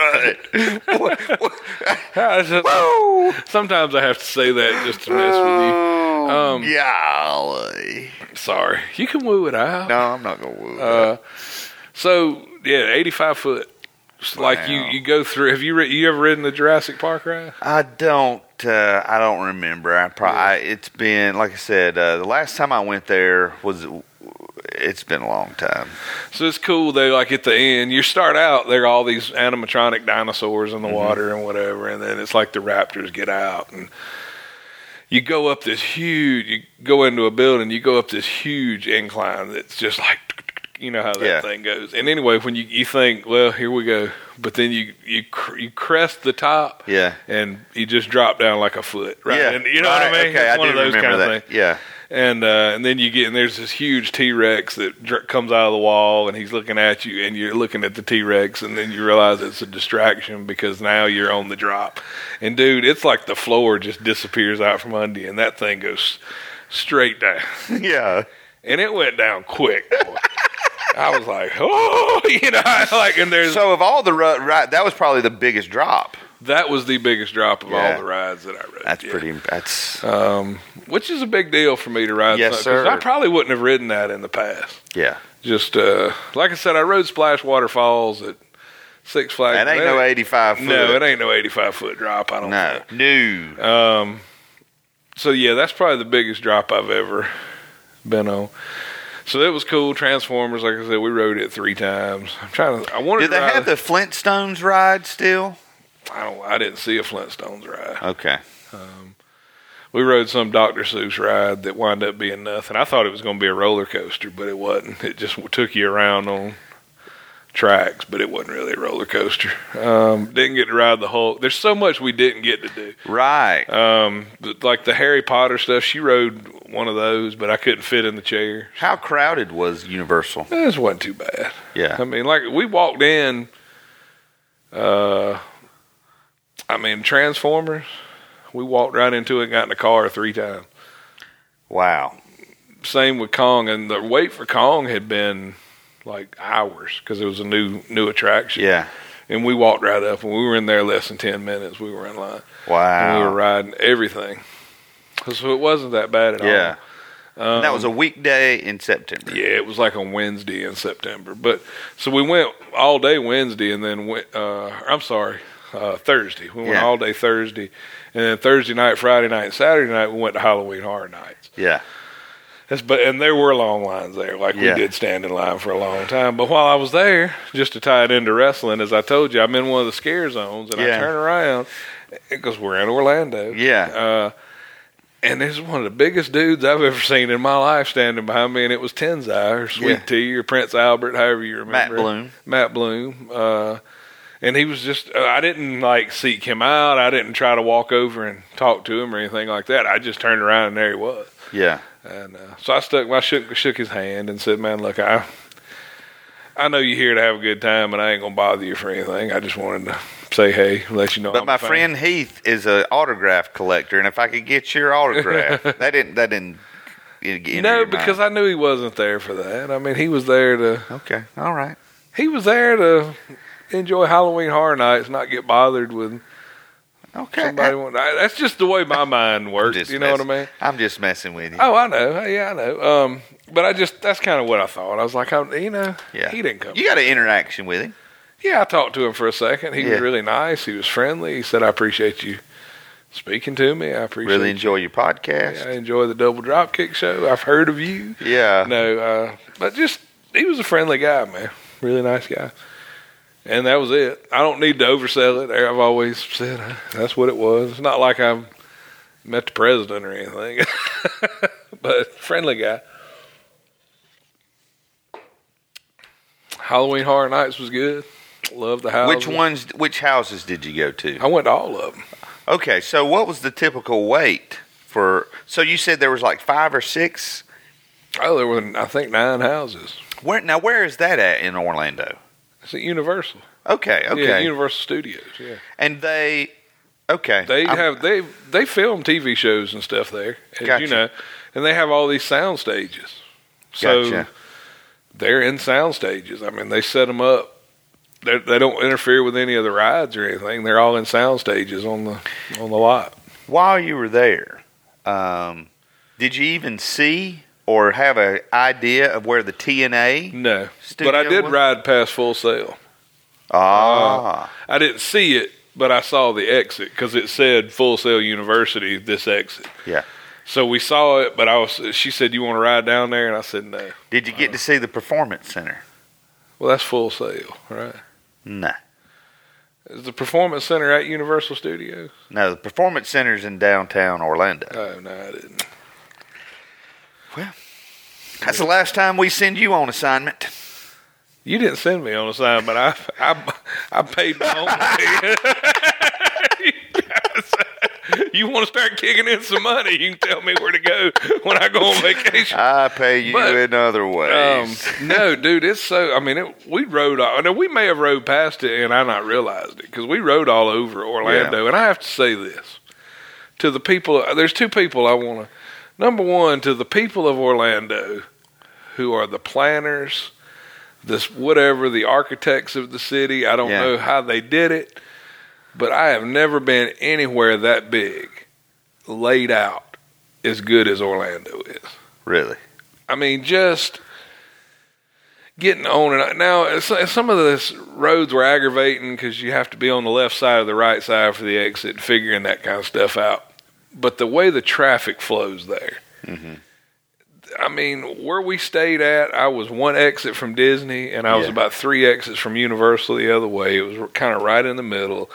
crud. What, what, I just- whoa. sometimes I have to say that just to mess with you. Oh, Um, golly. Sorry, you can woo it out. No, I'm not going to woo Uh, it. so yeah, eighty-five foot. It's like you, Wow. you go through. Have you ri- you ever ridden the Jurassic Park ride? I don't. Uh, I don't remember. I probably. I, it's been like I said. Uh, the last time I went there was. It's been a long time. So it's cool. They like at the end, you start out, there are all these animatronic dinosaurs in the Mm-hmm. water and whatever, and then it's like the raptors get out, and you go up this huge. You go into a building, you go up this huge incline that's just like, you know how that Yeah. thing goes. And anyway, when you, you think, well, here we go, but then you you cr- you crest the top, Yeah. and you just drop down like a foot, right? Yeah. And you know Right, what I mean? Okay, It's I one do of those remember kind of that. things. Yeah. And uh, and then you get and there's this huge T Rex that dr- comes out of the wall, and he's looking at you, and you're looking at the T Rex, and then you realize it's a distraction because now you're on the drop. And dude, it's like the floor just disappears out from under you, and that thing goes straight down, Yeah. and it went down quick. Boy. I was like, oh, you know, like, and there's So of all the ru- right, that was probably the biggest drop. that was the biggest drop of Yeah. all the rides that I rode. That's yeah. pretty. That's Um, which is a big deal for me to ride. Yes, something, 'cause sir. I probably wouldn't have ridden that in the past. yeah. Just uh, like I said, I rode Splash Waterfalls at Six Flags. That ain't no eighty-five foot. No, it ain't no eighty-five foot drop. I don't No. think. No. Um, so yeah, that's probably the biggest drop I've ever been on. So it was cool. Transformers, like I said, we rode it three times. I'm trying to. I wanted Do to they ride have the Flintstones ride still? I don't. I didn't see a Flintstones ride. Okay. We rode some Doctor Seuss ride that wound up being nothing. I thought it was going to be a roller coaster, but it wasn't. It just took you around on tracks, but it wasn't really a roller coaster. Um, didn't get to ride the Hulk. There's so much we didn't get to do. Right. Um, but like the Harry Potter stuff, she rode one of those, but I couldn't fit in the chair. How crowded was Universal? This wasn't too bad. Yeah. I mean, like we walked in. Uh, I mean, Transformers. We walked right into it and got in the car three times. Wow. Same with Kong, and the wait for Kong had been like hours because it was a new new attraction. Yeah. And we walked right up, and we were in there less than ten minutes. We were in line. Wow. And we were riding everything, so it wasn't that bad at Yeah. all. And that was a weekday in September. Yeah, it was like on Wednesday in September. But so we went all day Wednesday, and then went. Uh, I'm sorry, uh, Thursday. We went Yeah. all day Thursday, and then Thursday night, Friday night, and Saturday night we went to Halloween Horror Nights. Yeah. That's, but and there were long lines there. Like Yeah. we did stand in line for a long time. But while I was there, just to tie it into wrestling, as I told you, I'm in one of the scare zones, and Yeah. I turn around because we're in Orlando. Yeah. Uh, and this is one of the biggest dudes I've ever seen in my life standing behind me, and it was Tenzai or Sweet Yeah. Tea or Prince Albert, however you remember. Matt it. Bloom. Matt Bloom. Uh, and he was just, uh, I didn't like seek him out. I didn't try to walk over and talk to him or anything like that. I just turned around and there he was. Yeah. And uh, so I stuck, I shook, shook his hand and said, "Man, look, I, I know you're here to have a good time, and I ain't gonna bother you for anything. I just wanted to say hey, let you know." But I'm my a fan." friend Heath is an autograph collector, and if I could get your autograph, that didn't that didn't. enter no, your because mind. I knew he wasn't there for that. I mean, he was there to, Okay. All right. he was there to enjoy Halloween Horror Nights, not get bothered with Okay. somebody. Want, I, that's just the way my mind I'm works. just You know what I messing- mean? I'm just messing with you. Oh, I know. Yeah, I know. Um, but I just that's kind of what I thought. I was like, I, you know, Yeah. he didn't come. You got an interaction with him. Yeah, I talked to him for a second. He Yeah. was really nice. He was friendly. He said, "I appreciate you speaking to me. I appreciate Really you. enjoy your podcast. I enjoy the Double Dropkick show. I've heard of you." Yeah. No, uh, but just he was a friendly guy, man. Really nice guy. And that was it. I don't need to oversell it. I've always said uh, that's what it was. It's not like I met the president or anything, but friendly guy. Halloween Horror Nights was good. Loved the house. Which ones? Which houses did you go to? I went to all of them. Okay, so what was the typical wait for? So you said there was like five or six. Oh, there were, I think, nine houses. Where now? Where is that at in Orlando? It's at Universal. Okay, okay. Yeah, Universal Studios. Yeah, And they, okay, they I'm- have they they film T V shows and stuff there, as Gotcha. you know, and they have all these sound stages. So Gotcha. they're in sound stages. I mean, they set them up. They they don't interfere with any of the rides or anything. They're all in sound stages on the on the lot. While you were there, um, did you even see or have an idea of where the T N A? No, Studio but I did was- ride past Full Sail. Ah, I didn't see it, but I saw the exit because it said Full Sail University. This exit. yeah. So we saw it, but I was. She said, "You want to ride down there?" And I said, "No." Did you get to see the Performance Center? Well, that's Full Sail, right? No, Is the Performance Center at Universal Studios? no. The Performance Center's in downtown Orlando. Oh no, I didn't. That's the last time we send you on assignment. You didn't send me on a sign, but I I, I paid my own way. You want to start kicking in some money, you can tell me where to go when I go on vacation. I pay you But, in other ways. Um, no, dude, it's so. I mean, it, we rode. I know we may have rode past it, and I not realized it because we rode all over Orlando. Yeah. And I have to say this to the people. There's two people I want to. Number one, to the people of Orlando, who are the planners, this whatever, the architects of the city. I don't Yeah. know how they did it, but I have never been anywhere that big, laid out, as good as Orlando is. Really? I mean, just getting on and now. it's- Some of the roads were aggravating because you have to be on the left side or the right side for the exit, and figuring that kind of stuff out. But the way the traffic flows there, Mm-hmm. I mean, where we stayed at, I was one exit from Disney, and I was Yeah. about three exits from Universal the other way. It was kind of right in the middle,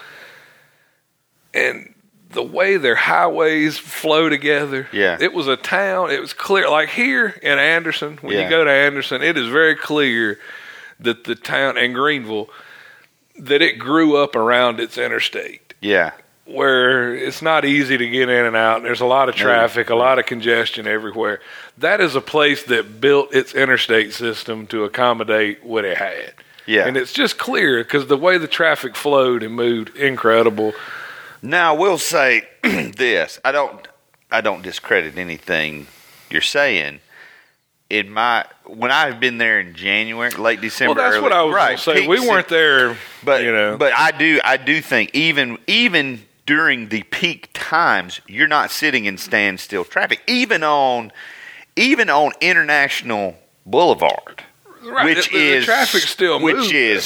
and the way their highways flow together. Yeah. It was a town. It was clear. Like here in Anderson, when Yeah. you go to Anderson, it is very clear that the town, and Greenville, that it grew up around its interstate, Yeah. where it's not easy to get in and out. And there's a lot of traffic, a lot of congestion everywhere. That is a place that built its interstate system to accommodate what it had. Yeah. And it's just clear because the way the traffic flowed and moved, incredible. Now, I will say this. I don't I don't discredit anything you're saying. In my when I've been there in January, late December, Well, that's early, what I was right, going to say. peak We se- weren't there, but you know. but I do I do think even even during the peak times, you're not sitting in standstill traffic. Even on even on International Boulevard, Right, which the- the is traffic still which moves. is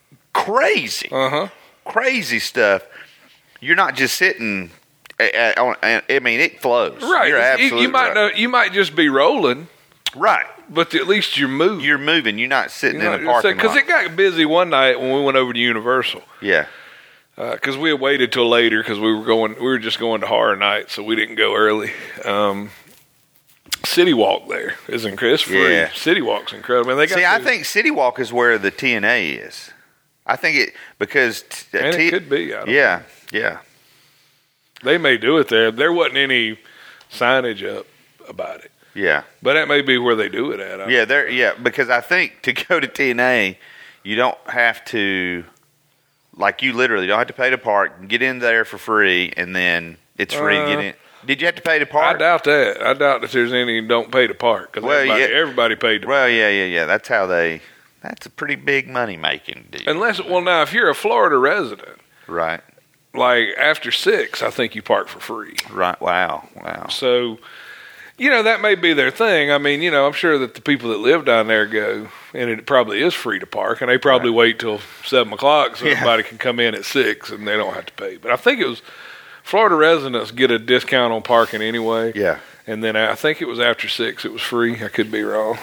crazy, Uh-huh. crazy stuff. You're not just sitting. At, at, on, I mean, it flows. Right. You're You- absolutely you might right. know, you might just be rolling, Right. but at least you're moving. You're moving. You're not sitting in a parking Because lot. it got busy one night when we went over to Universal. yeah. Because we had waited till later because we were going, we were just going to horror night, so we didn't go early. Um, City Walk there is incredible. It's free. Yeah. City Walk's incredible. Man, they got See, I these- think City Walk is where the T N A is. I think it because t- and T- it could be. I don't yeah, yeah, They may do it there. There wasn't any signage up about it, yeah, but that may be where they do it at. I- yeah. There, yeah. Because I think to go to T N A, you don't have to, like, you literally don't have to pay to park. You get in there for free, and then it's free to Uh, get in. Did you have to pay to I park? doubt that. I doubt that there's any don't pay to park because Well, everybody, yeah. everybody paid to Well, yeah, yeah, yeah. That's how they. That's a pretty big money making deal. Unless, well, now if you're a Florida resident, Right. like after six, I think you park for free. Right. Wow. Wow. So, you know, that may be their thing. I mean, you know, I'm sure that the people that live down there go, and it probably is free to park, and they probably Right. wait till seven o'clock so Yeah. everybody can come in at six and they don't have to pay. But I think it was Florida residents get a discount on parking anyway. Yeah. And then I think it was after six, it was free. I could be wrong.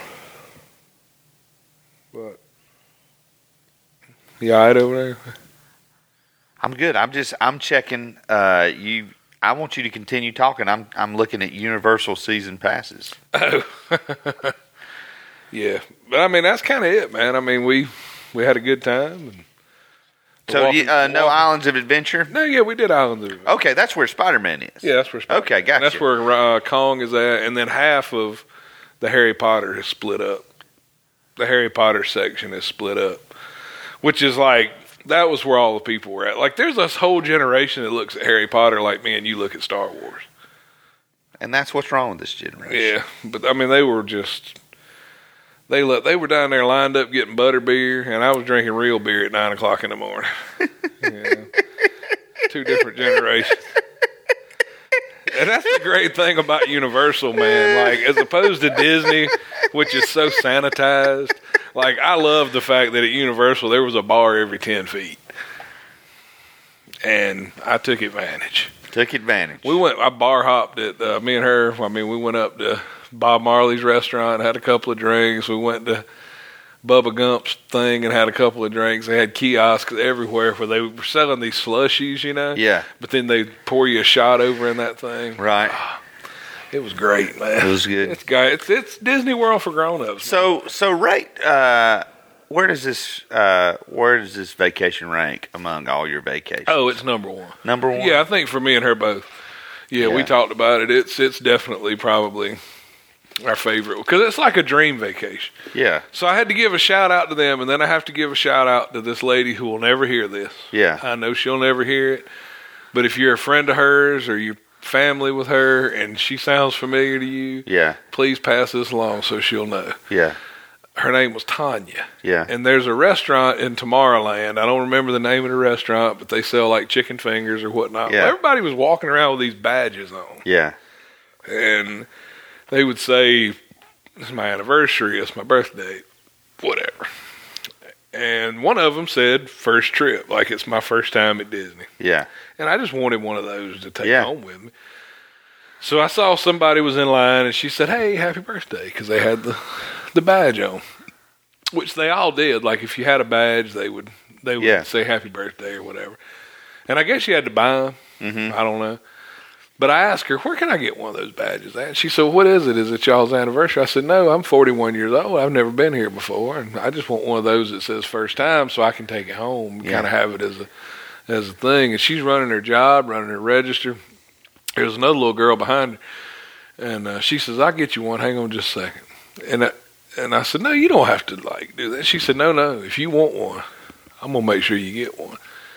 But, you all right over there? I'm good. I'm just I'm checking. Uh, you. I want you to continue talking. I'm I'm looking at Universal season passes. Oh, yeah. But I mean, that's kind of it, man. I mean, we we had a good time. And So walking- you, uh, no walking- Islands of Adventure. No, yeah, we did Islands of Adventure. Okay, that's where Spider Man is. Yeah, that's where. Spider- Okay, gotcha. That's where uh, Kong is at, and then half of the Harry Potter is split up. The Harry Potter section is split up, which is like that was where all the people were at. Like, there's this whole generation that looks at Harry Potter like me and you look at Star Wars. And that's what's wrong with this generation. Yeah, but I mean, they were just they look they were down there lined up getting butter beer, and I was drinking real beer at nine o'clock in the morning. Yeah. Two different generations. And that's the great thing about Universal, man. Like, as opposed to Disney, which is so sanitized, like, I love the fact that at Universal there was a bar every ten feet. And I took advantage. Took advantage. We went, I bar hopped at, uh, me and her, I mean, we went up to Bob Marley's restaurant, had a couple of drinks. We went to Bubba Gump's thing and had a couple of drinks. They had kiosks everywhere where they were selling these slushies, you know? Yeah. But then they pour you a shot over in that thing. Right. It was great, man. It was good. It's, guy, it's, it's Disney World for grown-ups. So so rate uh, where does this uh, where does this vacation rank among all your vacations? Oh, it's number one. Number one. Yeah, I think for me and her both. Yeah, Yeah. we talked about it. It's it's definitely probably our favorite because it's like a dream vacation. Yeah. So I had to give a shout out to them, and then I have to give a shout out to this lady who will never hear this. Yeah. I know she'll never hear it, but if you're a friend of hers or you're family with her and she sounds familiar to you, Yeah. please pass this along so she'll know. Yeah. Her name was Tanya. Yeah. And there's a restaurant in Tomorrowland. I don't remember the name of the restaurant, but they sell like chicken fingers or whatnot. Yeah. Well, everybody was walking around with these badges on. Yeah. And they would say, it's my anniversary, it's my birthday, whatever. And one of them said, first trip, like it's my first time at Disney. Yeah. And I just wanted one of those to take Yeah. home with me. So I saw somebody was in line, and she said, hey, happy birthday, because they had the, the badge on, which they all did. Like if you had a badge, they would they would Yeah. say happy birthday or whatever. And I guess you had to buy them. Mm-hmm. I don't know. But I asked her, where can I get one of those badges at? And she said, what is it? Is it y'all's anniversary? I said, no, I'm forty-one years old. I've never been here before. And I just want one of those that says first time so I can take it home and Yeah. kind of have it as a as a thing. And she's running her job, running her register. There's another little girl behind her. And uh, she says, I'll get you one. Hang on just a second. And I, and I said, no, you don't have to like do that. She said, no, no, if you want one, I'm going to make sure you get one.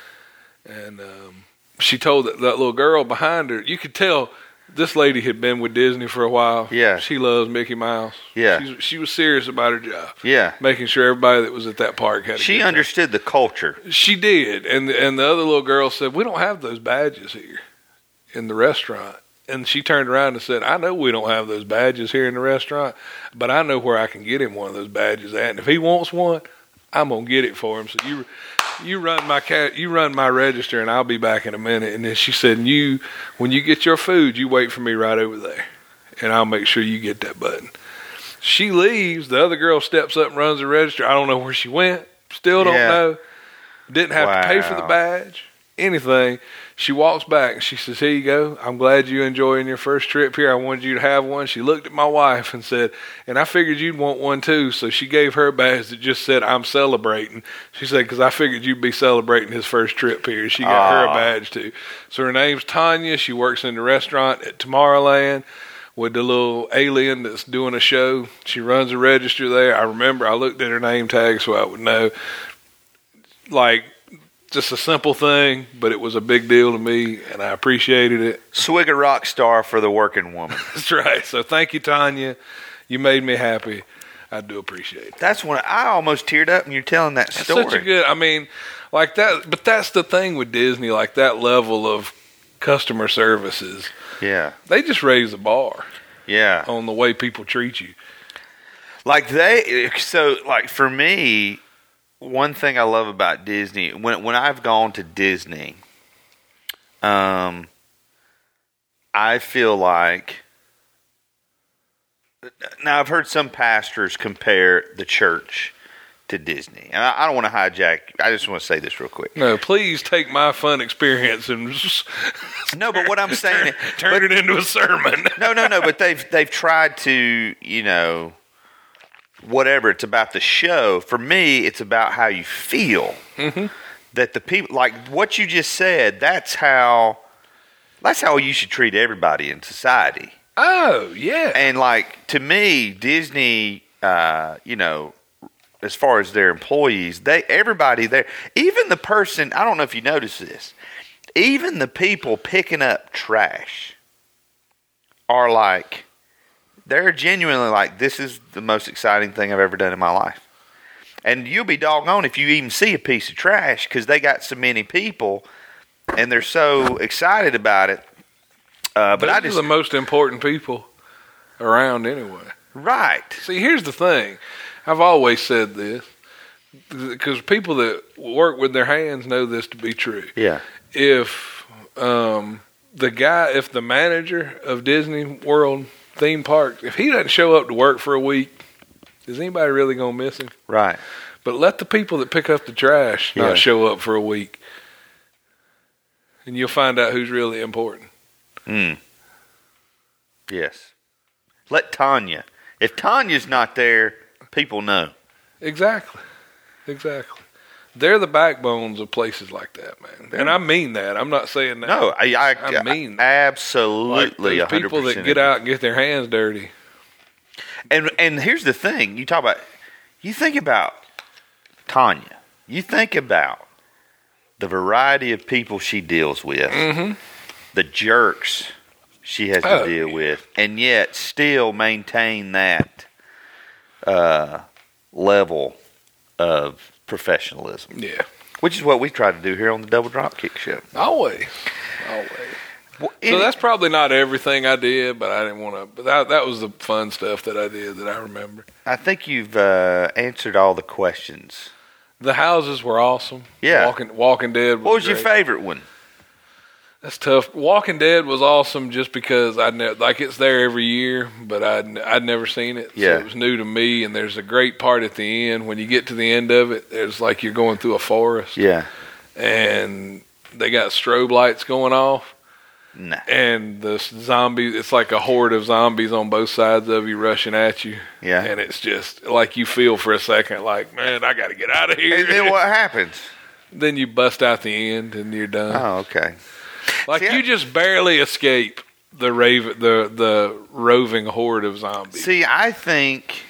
And um, she told that, that little girl behind her, you could tell this lady had been with Disney for a while. Yeah. She loves Mickey Mouse. Yeah. She's, she was serious about her job. Yeah. Making sure everybody that was at that park had a She good time. understood the culture. She did. And, and the other little girl said, we don't have those badges here in the restaurant. And she turned around and said, I know we don't have those badges here in the restaurant, but I know where I can get him one of those badges at. And if he wants one, I'm going to get it for him. So you you run my cat, you run my register, and I'll be back in a minute. And then she said, you, when you get your food, you wait for me right over there, and I'll make sure you get that button. She leaves. The other girl steps up and runs the register. I don't know where she went. Still don't Yeah. know. Didn't have to pay for the Wow. badge, anything. She walks back and she says, here you go. I'm glad you're enjoying your first trip here. I wanted you to have one. She looked at my wife and said, and I figured you'd want one too. So she gave her a badge that just said, I'm celebrating. She said, because I figured you'd be celebrating his first trip here. She got her a Aw. badge too. So her name's Tanya. She works in the restaurant at Tomorrowland with the little alien that's doing a show. She runs a register there. I remember I looked at her name tag so I would know. Like, just a simple thing, but it was a big deal to me, and I appreciated it. Swig a rock star for the working woman. That's right. So thank you, Tanya. You made me happy. I do appreciate it. That's when I almost teared up when you're telling that That's story. such a good, I mean, like that, but that's the thing with Disney, like that level of customer services. Yeah. They just raise the bar Yeah. on the way people treat you. Like they, so like for me, one thing I love about Disney, when when I've gone to Disney, um, I feel like, now I've heard some pastors compare the church to Disney, and I, I don't want to hijack. I just want to say this real quick. No, please take my fun experience and No, but what I'm saying, turn but- it into a sermon. no, no, no. But they've they've tried to, you know, whatever. It's about the show. For me, it's about how you feel. Mm-hmm. That the people, like what you just said. That's how. That's how you should treat everybody in society. Oh, yeah. And like to me, Disney, uh, you know, as far as their employees, they everybody there, even the person. I don't know if you notice this. Even the people picking up trash are like, they're genuinely like, this is the most exciting thing I've ever done in my life. And you'll be doggone if you even see a piece of trash because they got so many people and they're so excited about it. Uh, but Those I are just, the most important people around anyway. right. See, here's the thing. I've always said this because people that work with their hands know this to be true. Yeah. If um, the guy, if the manager of Disney World theme park, if he doesn't show up to work for a week, is anybody really going to miss him? Right. But let the people that pick up the trash not Yeah. show up for a week, and you'll find out who's really important. Mm. Yes. Let Tanya. If Tanya's not there, people know. Exactly. exactly. They're the backbones of places like that, man. And I mean that. I'm not saying that. No, I, I, I mean I absolutely. like those people that get out and get their hands dirty. And and here's the thing: you talk about, you think about Tanya. You think about the variety of people she deals with, mm-hmm. the jerks she has to oh. deal with, and yet still maintain that uh, level of professionalism. Yeah. Which is what we try to do here on the Double Drop Kick Show. Always. Always. Well, so that's probably not everything I did, but I didn't want to. But that, that was the fun stuff that I did that I remember. I think you've uh, answered all the questions. The houses were awesome. Yeah. Walking, Walking Dead was What was great. your favorite one? That's tough. Walking Dead was awesome just because I ne- like it's there every year, but I'd I'd never seen it. Yeah. So it was new to me. And there's a great part at the end when you get to the end of it. It's like you're going through a forest. Yeah. And they got strobe lights going off. Nah. And the zombies, it's like a horde of zombies on both sides of you rushing at you. Yeah. And it's just like you feel for a second like, man, I got to get out of here. And then what happens? Then you bust out the end and you're done. Oh, okay. Like See, you I, just barely escape the rave, the the roving horde of zombies. See, I think,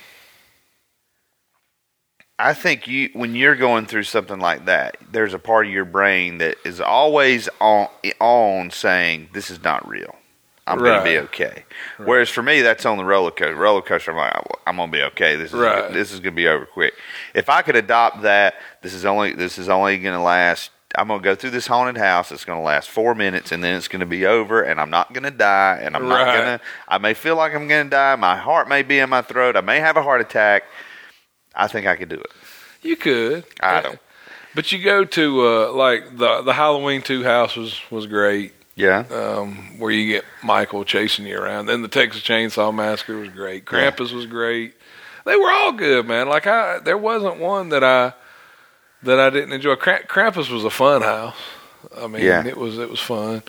I think you when you're going through something like that, there's a part of your brain that is always on on saying this is not real. I'm Right. going to be okay. Right. Whereas for me, that's on the roller coaster. Roller coaster, I'm like, I'm going to be okay. This is Right. this is going to be over quick. If I could adopt that, this is only this is only going to last. I'm going to go through this haunted house. It's going to last four minutes, and then it's going to be over, and I'm not going to die, and I'm not Right. going to – I may feel like I'm going to die. My heart may be in my throat. I may have a heart attack. I think I could do it. You could. I don't. But you go to, uh, like, the the Halloween two house was, was great, Yeah? um, where you get Michael chasing you around. Then the Texas Chainsaw Massacre was great. Krampus was great. They were all good, man. Like, I there wasn't one that I – that I didn't enjoy. Kramp- Krampus was a fun house. I mean, Yeah. it was it was fun.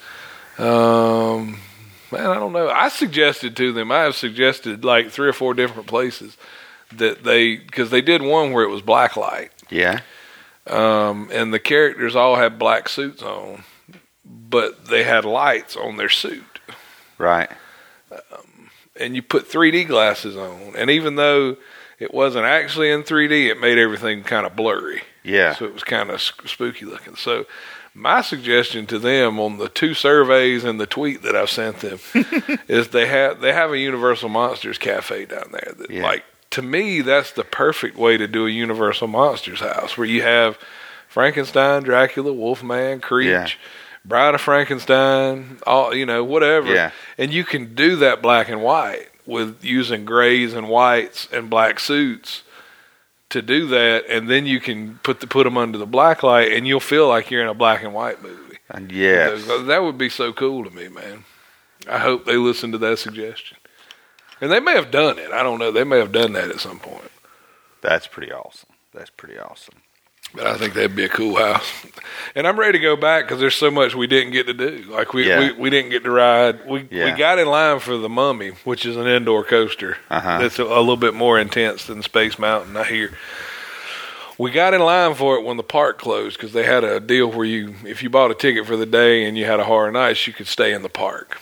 Um, man, I don't know. I suggested to them. I have suggested like three or four different places that they because they did one where it was black light, Yeah? um, and the characters all had black suits on, but they had lights on their suit, Right. and you put three D glasses on, and even though it wasn't actually in three D, it made everything kind of blurry. Yeah. So it was kind of spooky looking. So my suggestion to them on the two surveys and the tweet that I've sent them is they have they have a Universal Monsters cafe down there. That, Yeah. like, to me, that's the perfect way to do a Universal Monsters house, where you have Frankenstein, Dracula, Wolfman, Creech, Yeah. Bride of Frankenstein, all you know, whatever. Yeah. And you can do that black and white with using grays and whites and black suits to do that, and then you can put the, put them under the black light, and you'll feel like you're in a black and white movie. And yes. That, that would be so cool to me, man. I hope they listen to that suggestion. And they may have done it. I don't know. They may have done that at some point. That's pretty awesome. That's pretty awesome. But I think that'd be a cool house. And I'm ready to go back because there's so much we didn't get to do. Like, we, Yeah. we, we didn't get to ride. We Yeah. we got in line for the Mummy, which is an indoor coaster. Uh-huh. That's a, a little bit more intense than Space Mountain, I hear. We got in line for it when the park closed because they had a deal where you, if you bought a ticket for the day and you had a horror nights, you could stay in the park.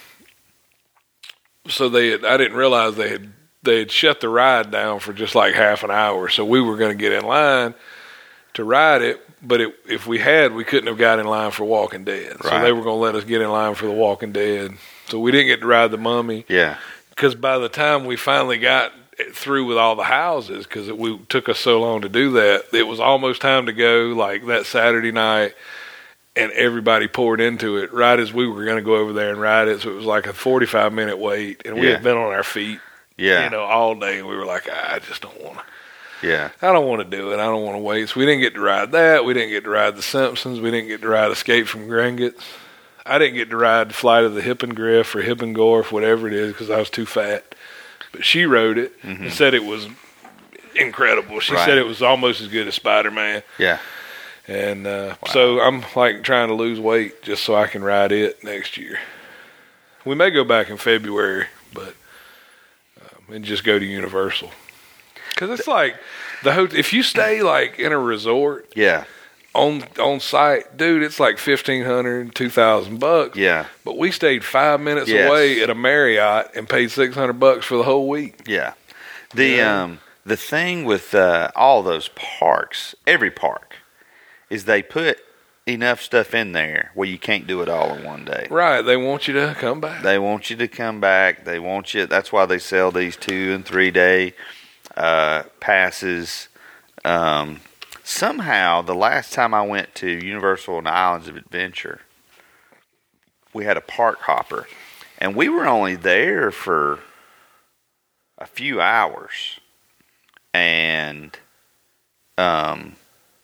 So they had, I didn't realize they had they had shut the ride down for just like half an hour. So we were going to get in line to ride it, but it, if we had, we couldn't have got in line for Walking Dead. So Right. they were going to let us get in line for the Walking Dead. So we didn't get to ride the Mummy. Yeah. Because by the time we finally got through with all the houses, because it we, took us so long to do that, it was almost time to go, like that Saturday night, and everybody poured into it right as we were going to go over there and ride it. So it was like a forty-five minute wait, and we Yeah. had been on our feet, Yeah. you know, all day. And we were like, ah, I just don't want to. Yeah. I don't want to do it. I don't want to wait. So we didn't get to ride that. We didn't get to ride The Simpsons. We didn't get to ride Escape from Gringotts. I didn't get to ride Flight of the Hippogriff or Hippogorf, whatever it is, because I was too fat. But she rode it Mm-hmm. and said it was incredible. She Right. said it was almost as good as Spider-Man. Yeah. And uh, so I'm like trying to lose weight just so I can ride it next year. We may go back in February, but um, and just go to Universal. Because it's like, The ho- if you stay like in a resort, Yeah. on on site, dude, it's like fifteen hundred, two thousand bucks. Yeah. But we stayed five minutes Yes. away at a Marriott and paid six hundred bucks for the whole week. Yeah. The Yeah. um the thing with uh, all those parks, every park, is they put enough stuff in there where you can't do it all in one day. Right. They want you to come back. They want you to come back. They want you. That's why they sell these two and three day uh, passes. Um, somehow, the last time I went to Universal and Islands of Adventure, we had a park hopper, and we were only there for a few hours, and um.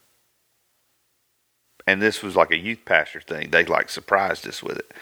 And this was like a youth pastor thing. They like surprised us with it,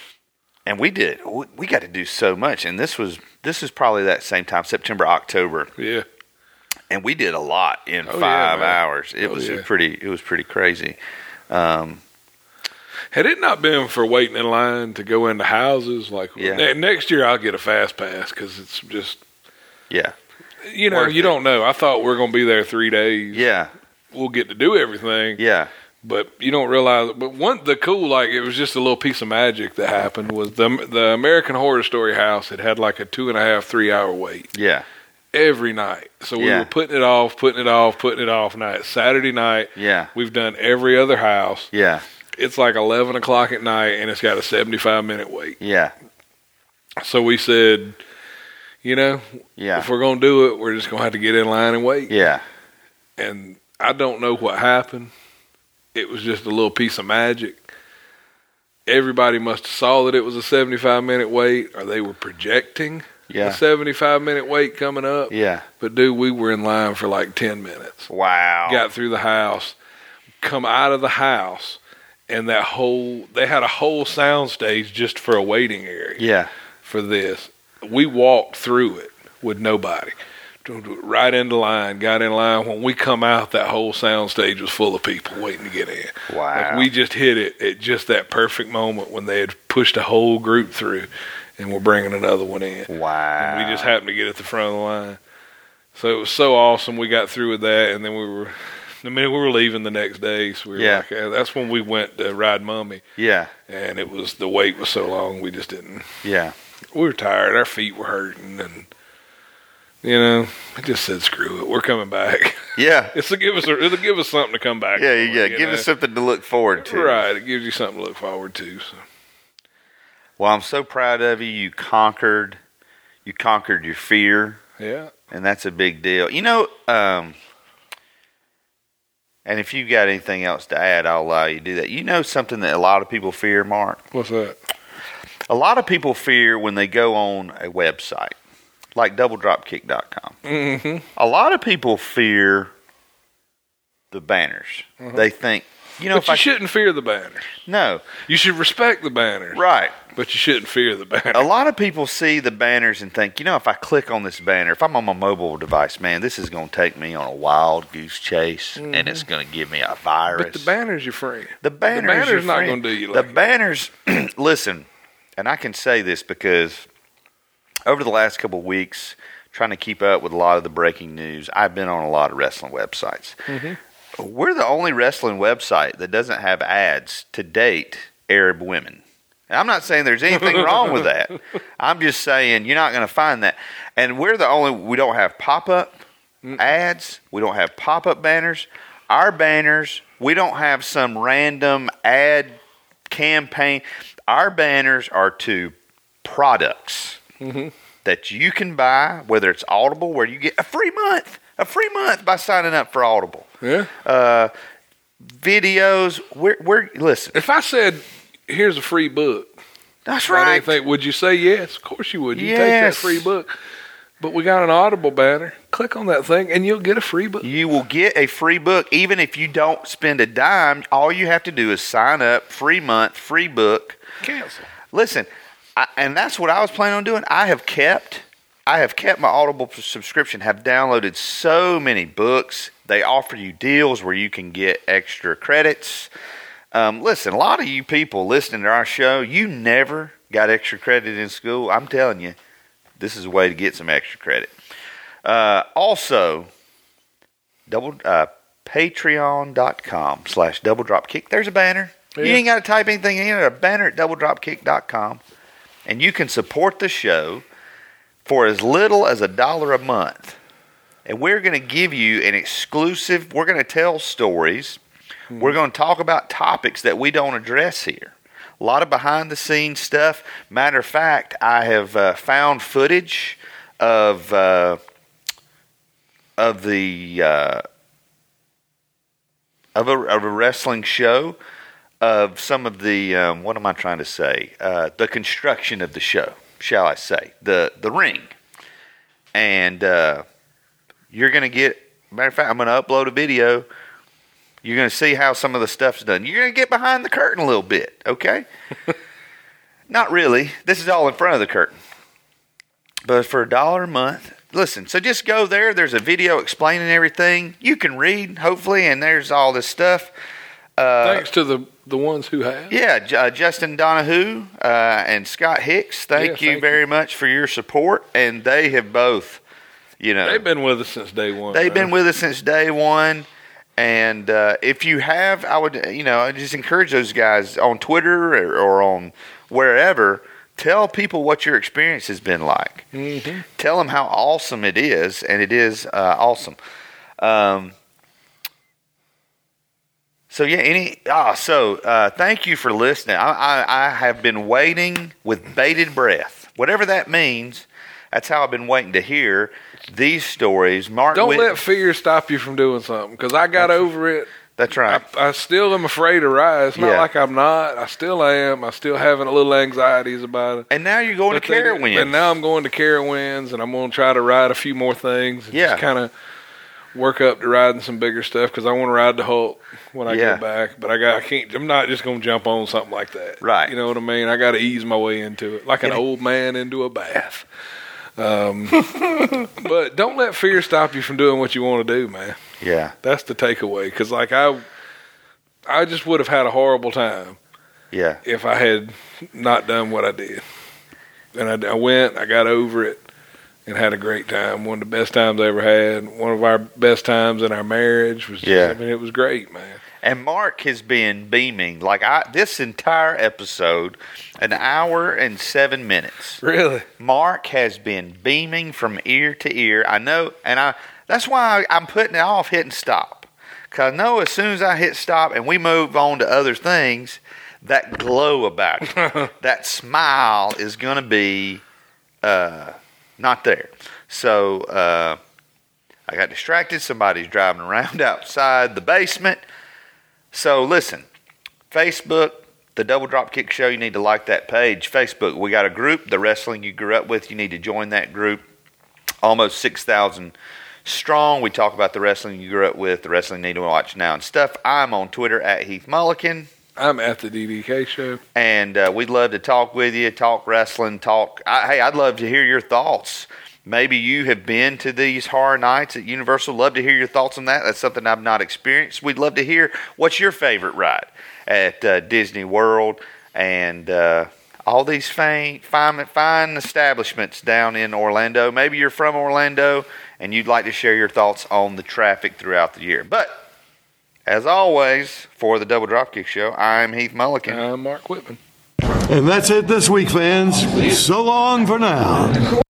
and we did. We, we got to do so much. And this was this is probably that same time, September, October. Yeah. And we did a lot in Oh, five yeah, man. hours. It Oh, was yeah. pretty. It was pretty crazy. Um, Had it not been for waiting in line to go into houses, like Yeah. ne- next year I'll get a fast pass because it's just, yeah, you know, Worth you it. don't know. I thought we were going to be there three days. yeah, We'll get to do everything. yeah, But you don't realize. But one, the cool, like it was just a little piece of magic that happened was the the American Horror Story house had had like a two and a half, three hour wait yeah, every night. So we Yeah. were putting it off, putting it off, putting it off. Now it's Saturday night. yeah, We've done every other house. yeah, It's like eleven o'clock at night, and it's got a seventy-five minute wait. yeah, So we said, you know, yeah, if we're gonna do it, we're just gonna have to get in line and wait. yeah, And I don't know what happened. It was just a little piece of magic. Everybody must have saw that it was a seventy-five minute wait, or they were projecting yeah, a seventy-five minute wait coming up. yeah. But dude, we were in line for like ten minutes. Wow. Got through the house, come out of the house, and that whole they had a whole sound stage just for a waiting area Yeah, for this. We walked through it with nobody. Right into line, got in line. When we come out, that whole sound stage was full of people waiting to get in. wow. Like we just hit it at just that perfect moment when they had pushed a whole group through, and we're bringing another one in. wow. And we just happened to get at the front of the line. So it was so awesome. We got through with that, and then we were, I mean, we were leaving the next day. So we were Yeah. like, yeah, that's when we went to ride Mummy, Yeah, and it was the wait was so long we just didn't. yeah, We were tired. Our feet were hurting, and you know, I just said, "Screw it, we're coming back." yeah, It's to give us, it'll give us something to come back. yeah, for, yeah. you Give know? us something to look forward to. Right. It gives you something to look forward to. So. Well, I'm so proud of you. You conquered, you conquered your fear, Yeah. and that's a big deal. You know, um, and if you got anything else to add, I'll allow you to do that. You know something that a lot of people fear, Mark? What's that? A lot of people fear when they go on a website like double drop kick dot com. Mm-hmm. A lot of people fear the banners. Mhm. They think, you know, But if you I shouldn't fear the banners. no, You should respect the banners, right. but you shouldn't fear the banners. A lot of people see the banners and think, you know, if I click on this banner, if I'm on my mobile device, man, this is going to take me on a wild goose chase, and it's going to give me a virus. But the banner's your friend. The banner's, the banner's your not friend. going to do you The like that. banners, listen, and I can say this because over the last couple of weeks, trying to keep up with a lot of the breaking news, I've been on a lot of wrestling websites. Mhm. We're the only wrestling website that doesn't have ads to date Arab women. And I'm not saying there's anything wrong with that. I'm just saying you're not going to find that. And we're the only, we don't have pop-up ads. We don't have pop-up banners. Our banners, we don't have some random ad campaign. Our banners are to products Mhm. that you can buy, whether it's Audible, where you get a free month, a free month by signing up for Audible. Yeah. Uh, videos, we're, we're listen. If I said, "Here's a free book," That's about right. anything, would you say yes? Of course you would. You take that Yes. free book. But we got an Audible banner. Click on that thing, and you'll get a free book. You will get a free book, even if you don't spend a dime. All you have to do is sign up, free month, free book. Cancel. Listen, I, and that's what I was planning on doing. I have kept, I have kept my Audible subscription. Have downloaded so many books. They offer you deals where you can get extra credits. Um, listen, a lot of you people listening to our show, you never got extra credit in school. I'm telling you, this is a way to get some extra credit. Uh, also, double uh, patreon.com slash double drop kick. There's a banner. Yeah. You ain't got to type anything in. There's a banner at double drop kick dot com, and you can support the show for as little as a dollar a month. And we're going to give you an exclusive, we're going to tell stories. Hmm. We're going to talk about topics that we don't address here. A lot of behind-the-scenes stuff. Matter of fact, I have uh, found footage of uh, of the uh, of a, of a wrestling show, of some of the um, what am I trying to say? Uh, the construction of the show, shall I say? The the ring, and uh, you're going to get. Matter of fact, I'm going to upload a video. You're going to see how some of the stuff's done. You're going to get behind the curtain a little bit, okay? Not really. This is all in front of the curtain. But for a dollar a month, listen, so just go there. There's a video explaining everything. You can read, hopefully, and there's all this stuff. Uh, Thanks to the, the ones who have. Yeah, uh, Justin Donahue uh, and Scott Hicks, thank yeah, you thank very you. much for your support. And they have both, you know. They've been with us since day one. They've man. been with us since day one. And uh, if you have, I would, you know, I just encourage those guys on Twitter or, or on wherever. Tell people what your experience has been like. Mm-hmm. Tell them how awesome it is, and it is uh, awesome. Um, so yeah, any ah, so uh, thank you for listening. I, I, I have been waiting with bated breath, whatever that means. That's how I've been waiting to hear these stories. Mark, Don't Whit- let fear stop you from doing something, because I got That's- over it. That's right. I, I still am afraid to ride. It's not Yeah. like I'm not. I still am. I still having a little anxieties about it. And now you're going But to they- Carowinds. And now I'm going to Carowinds, and I'm going to try to ride a few more things. And Yeah. Just kind of work up to riding some bigger stuff, because I want to ride the Hulk when I Yeah. get back. But I got. I can't. I'm not just going to jump on something like that. Right. You know what I mean? I got to ease my way into it, like an And- old man into a bath. Um, but don't let fear stop you from doing what you want to do, man. Yeah. That's the takeaway. Because like I, I just would have had a horrible time Yeah. if I had not done what I did. And I, I went, I got over it, and had a great time. One of the best times I ever had. One of our best times in our marriage. Was just, Yeah. I mean, it was great, man. And Mark has been beaming. Like I, this entire episode, an hour and seven minutes. Really? Mark has been beaming from ear to ear. I know, and I that's why I, I'm putting it off hitting stop. Because I know as soon as I hit stop and we move on to other things, that glow about it, that smile is going to be uh, not there. So uh, I got distracted. Somebody's driving around outside the basement. So listen, Facebook, the Double Drop Kick Show, you need to like that page. Facebook, we got a group, The Wrestling You Grew Up With. You need to join that group. Almost six thousand strong. We talk about the wrestling you grew up with, the wrestling you need to watch now and stuff. I'm on Twitter at Heath Mulliken. I'm at the D D K show. And uh, we'd love to talk with you, talk wrestling, talk. I, hey, I'd love to hear your thoughts. Maybe you have been to these horror nights at Universal. Love to hear your thoughts on that. That's something I've not experienced. We'd love to hear what's your favorite ride at uh, Disney World and uh, all these fine, fine, fine establishments down in Orlando. Maybe you're from Orlando and you'd like to share your thoughts on the traffic throughout the year. But as always, for the Double Dropkick Show, I'm Heath Mulliken. I'm Mark Whitman. And that's it this week, fans. So long for now.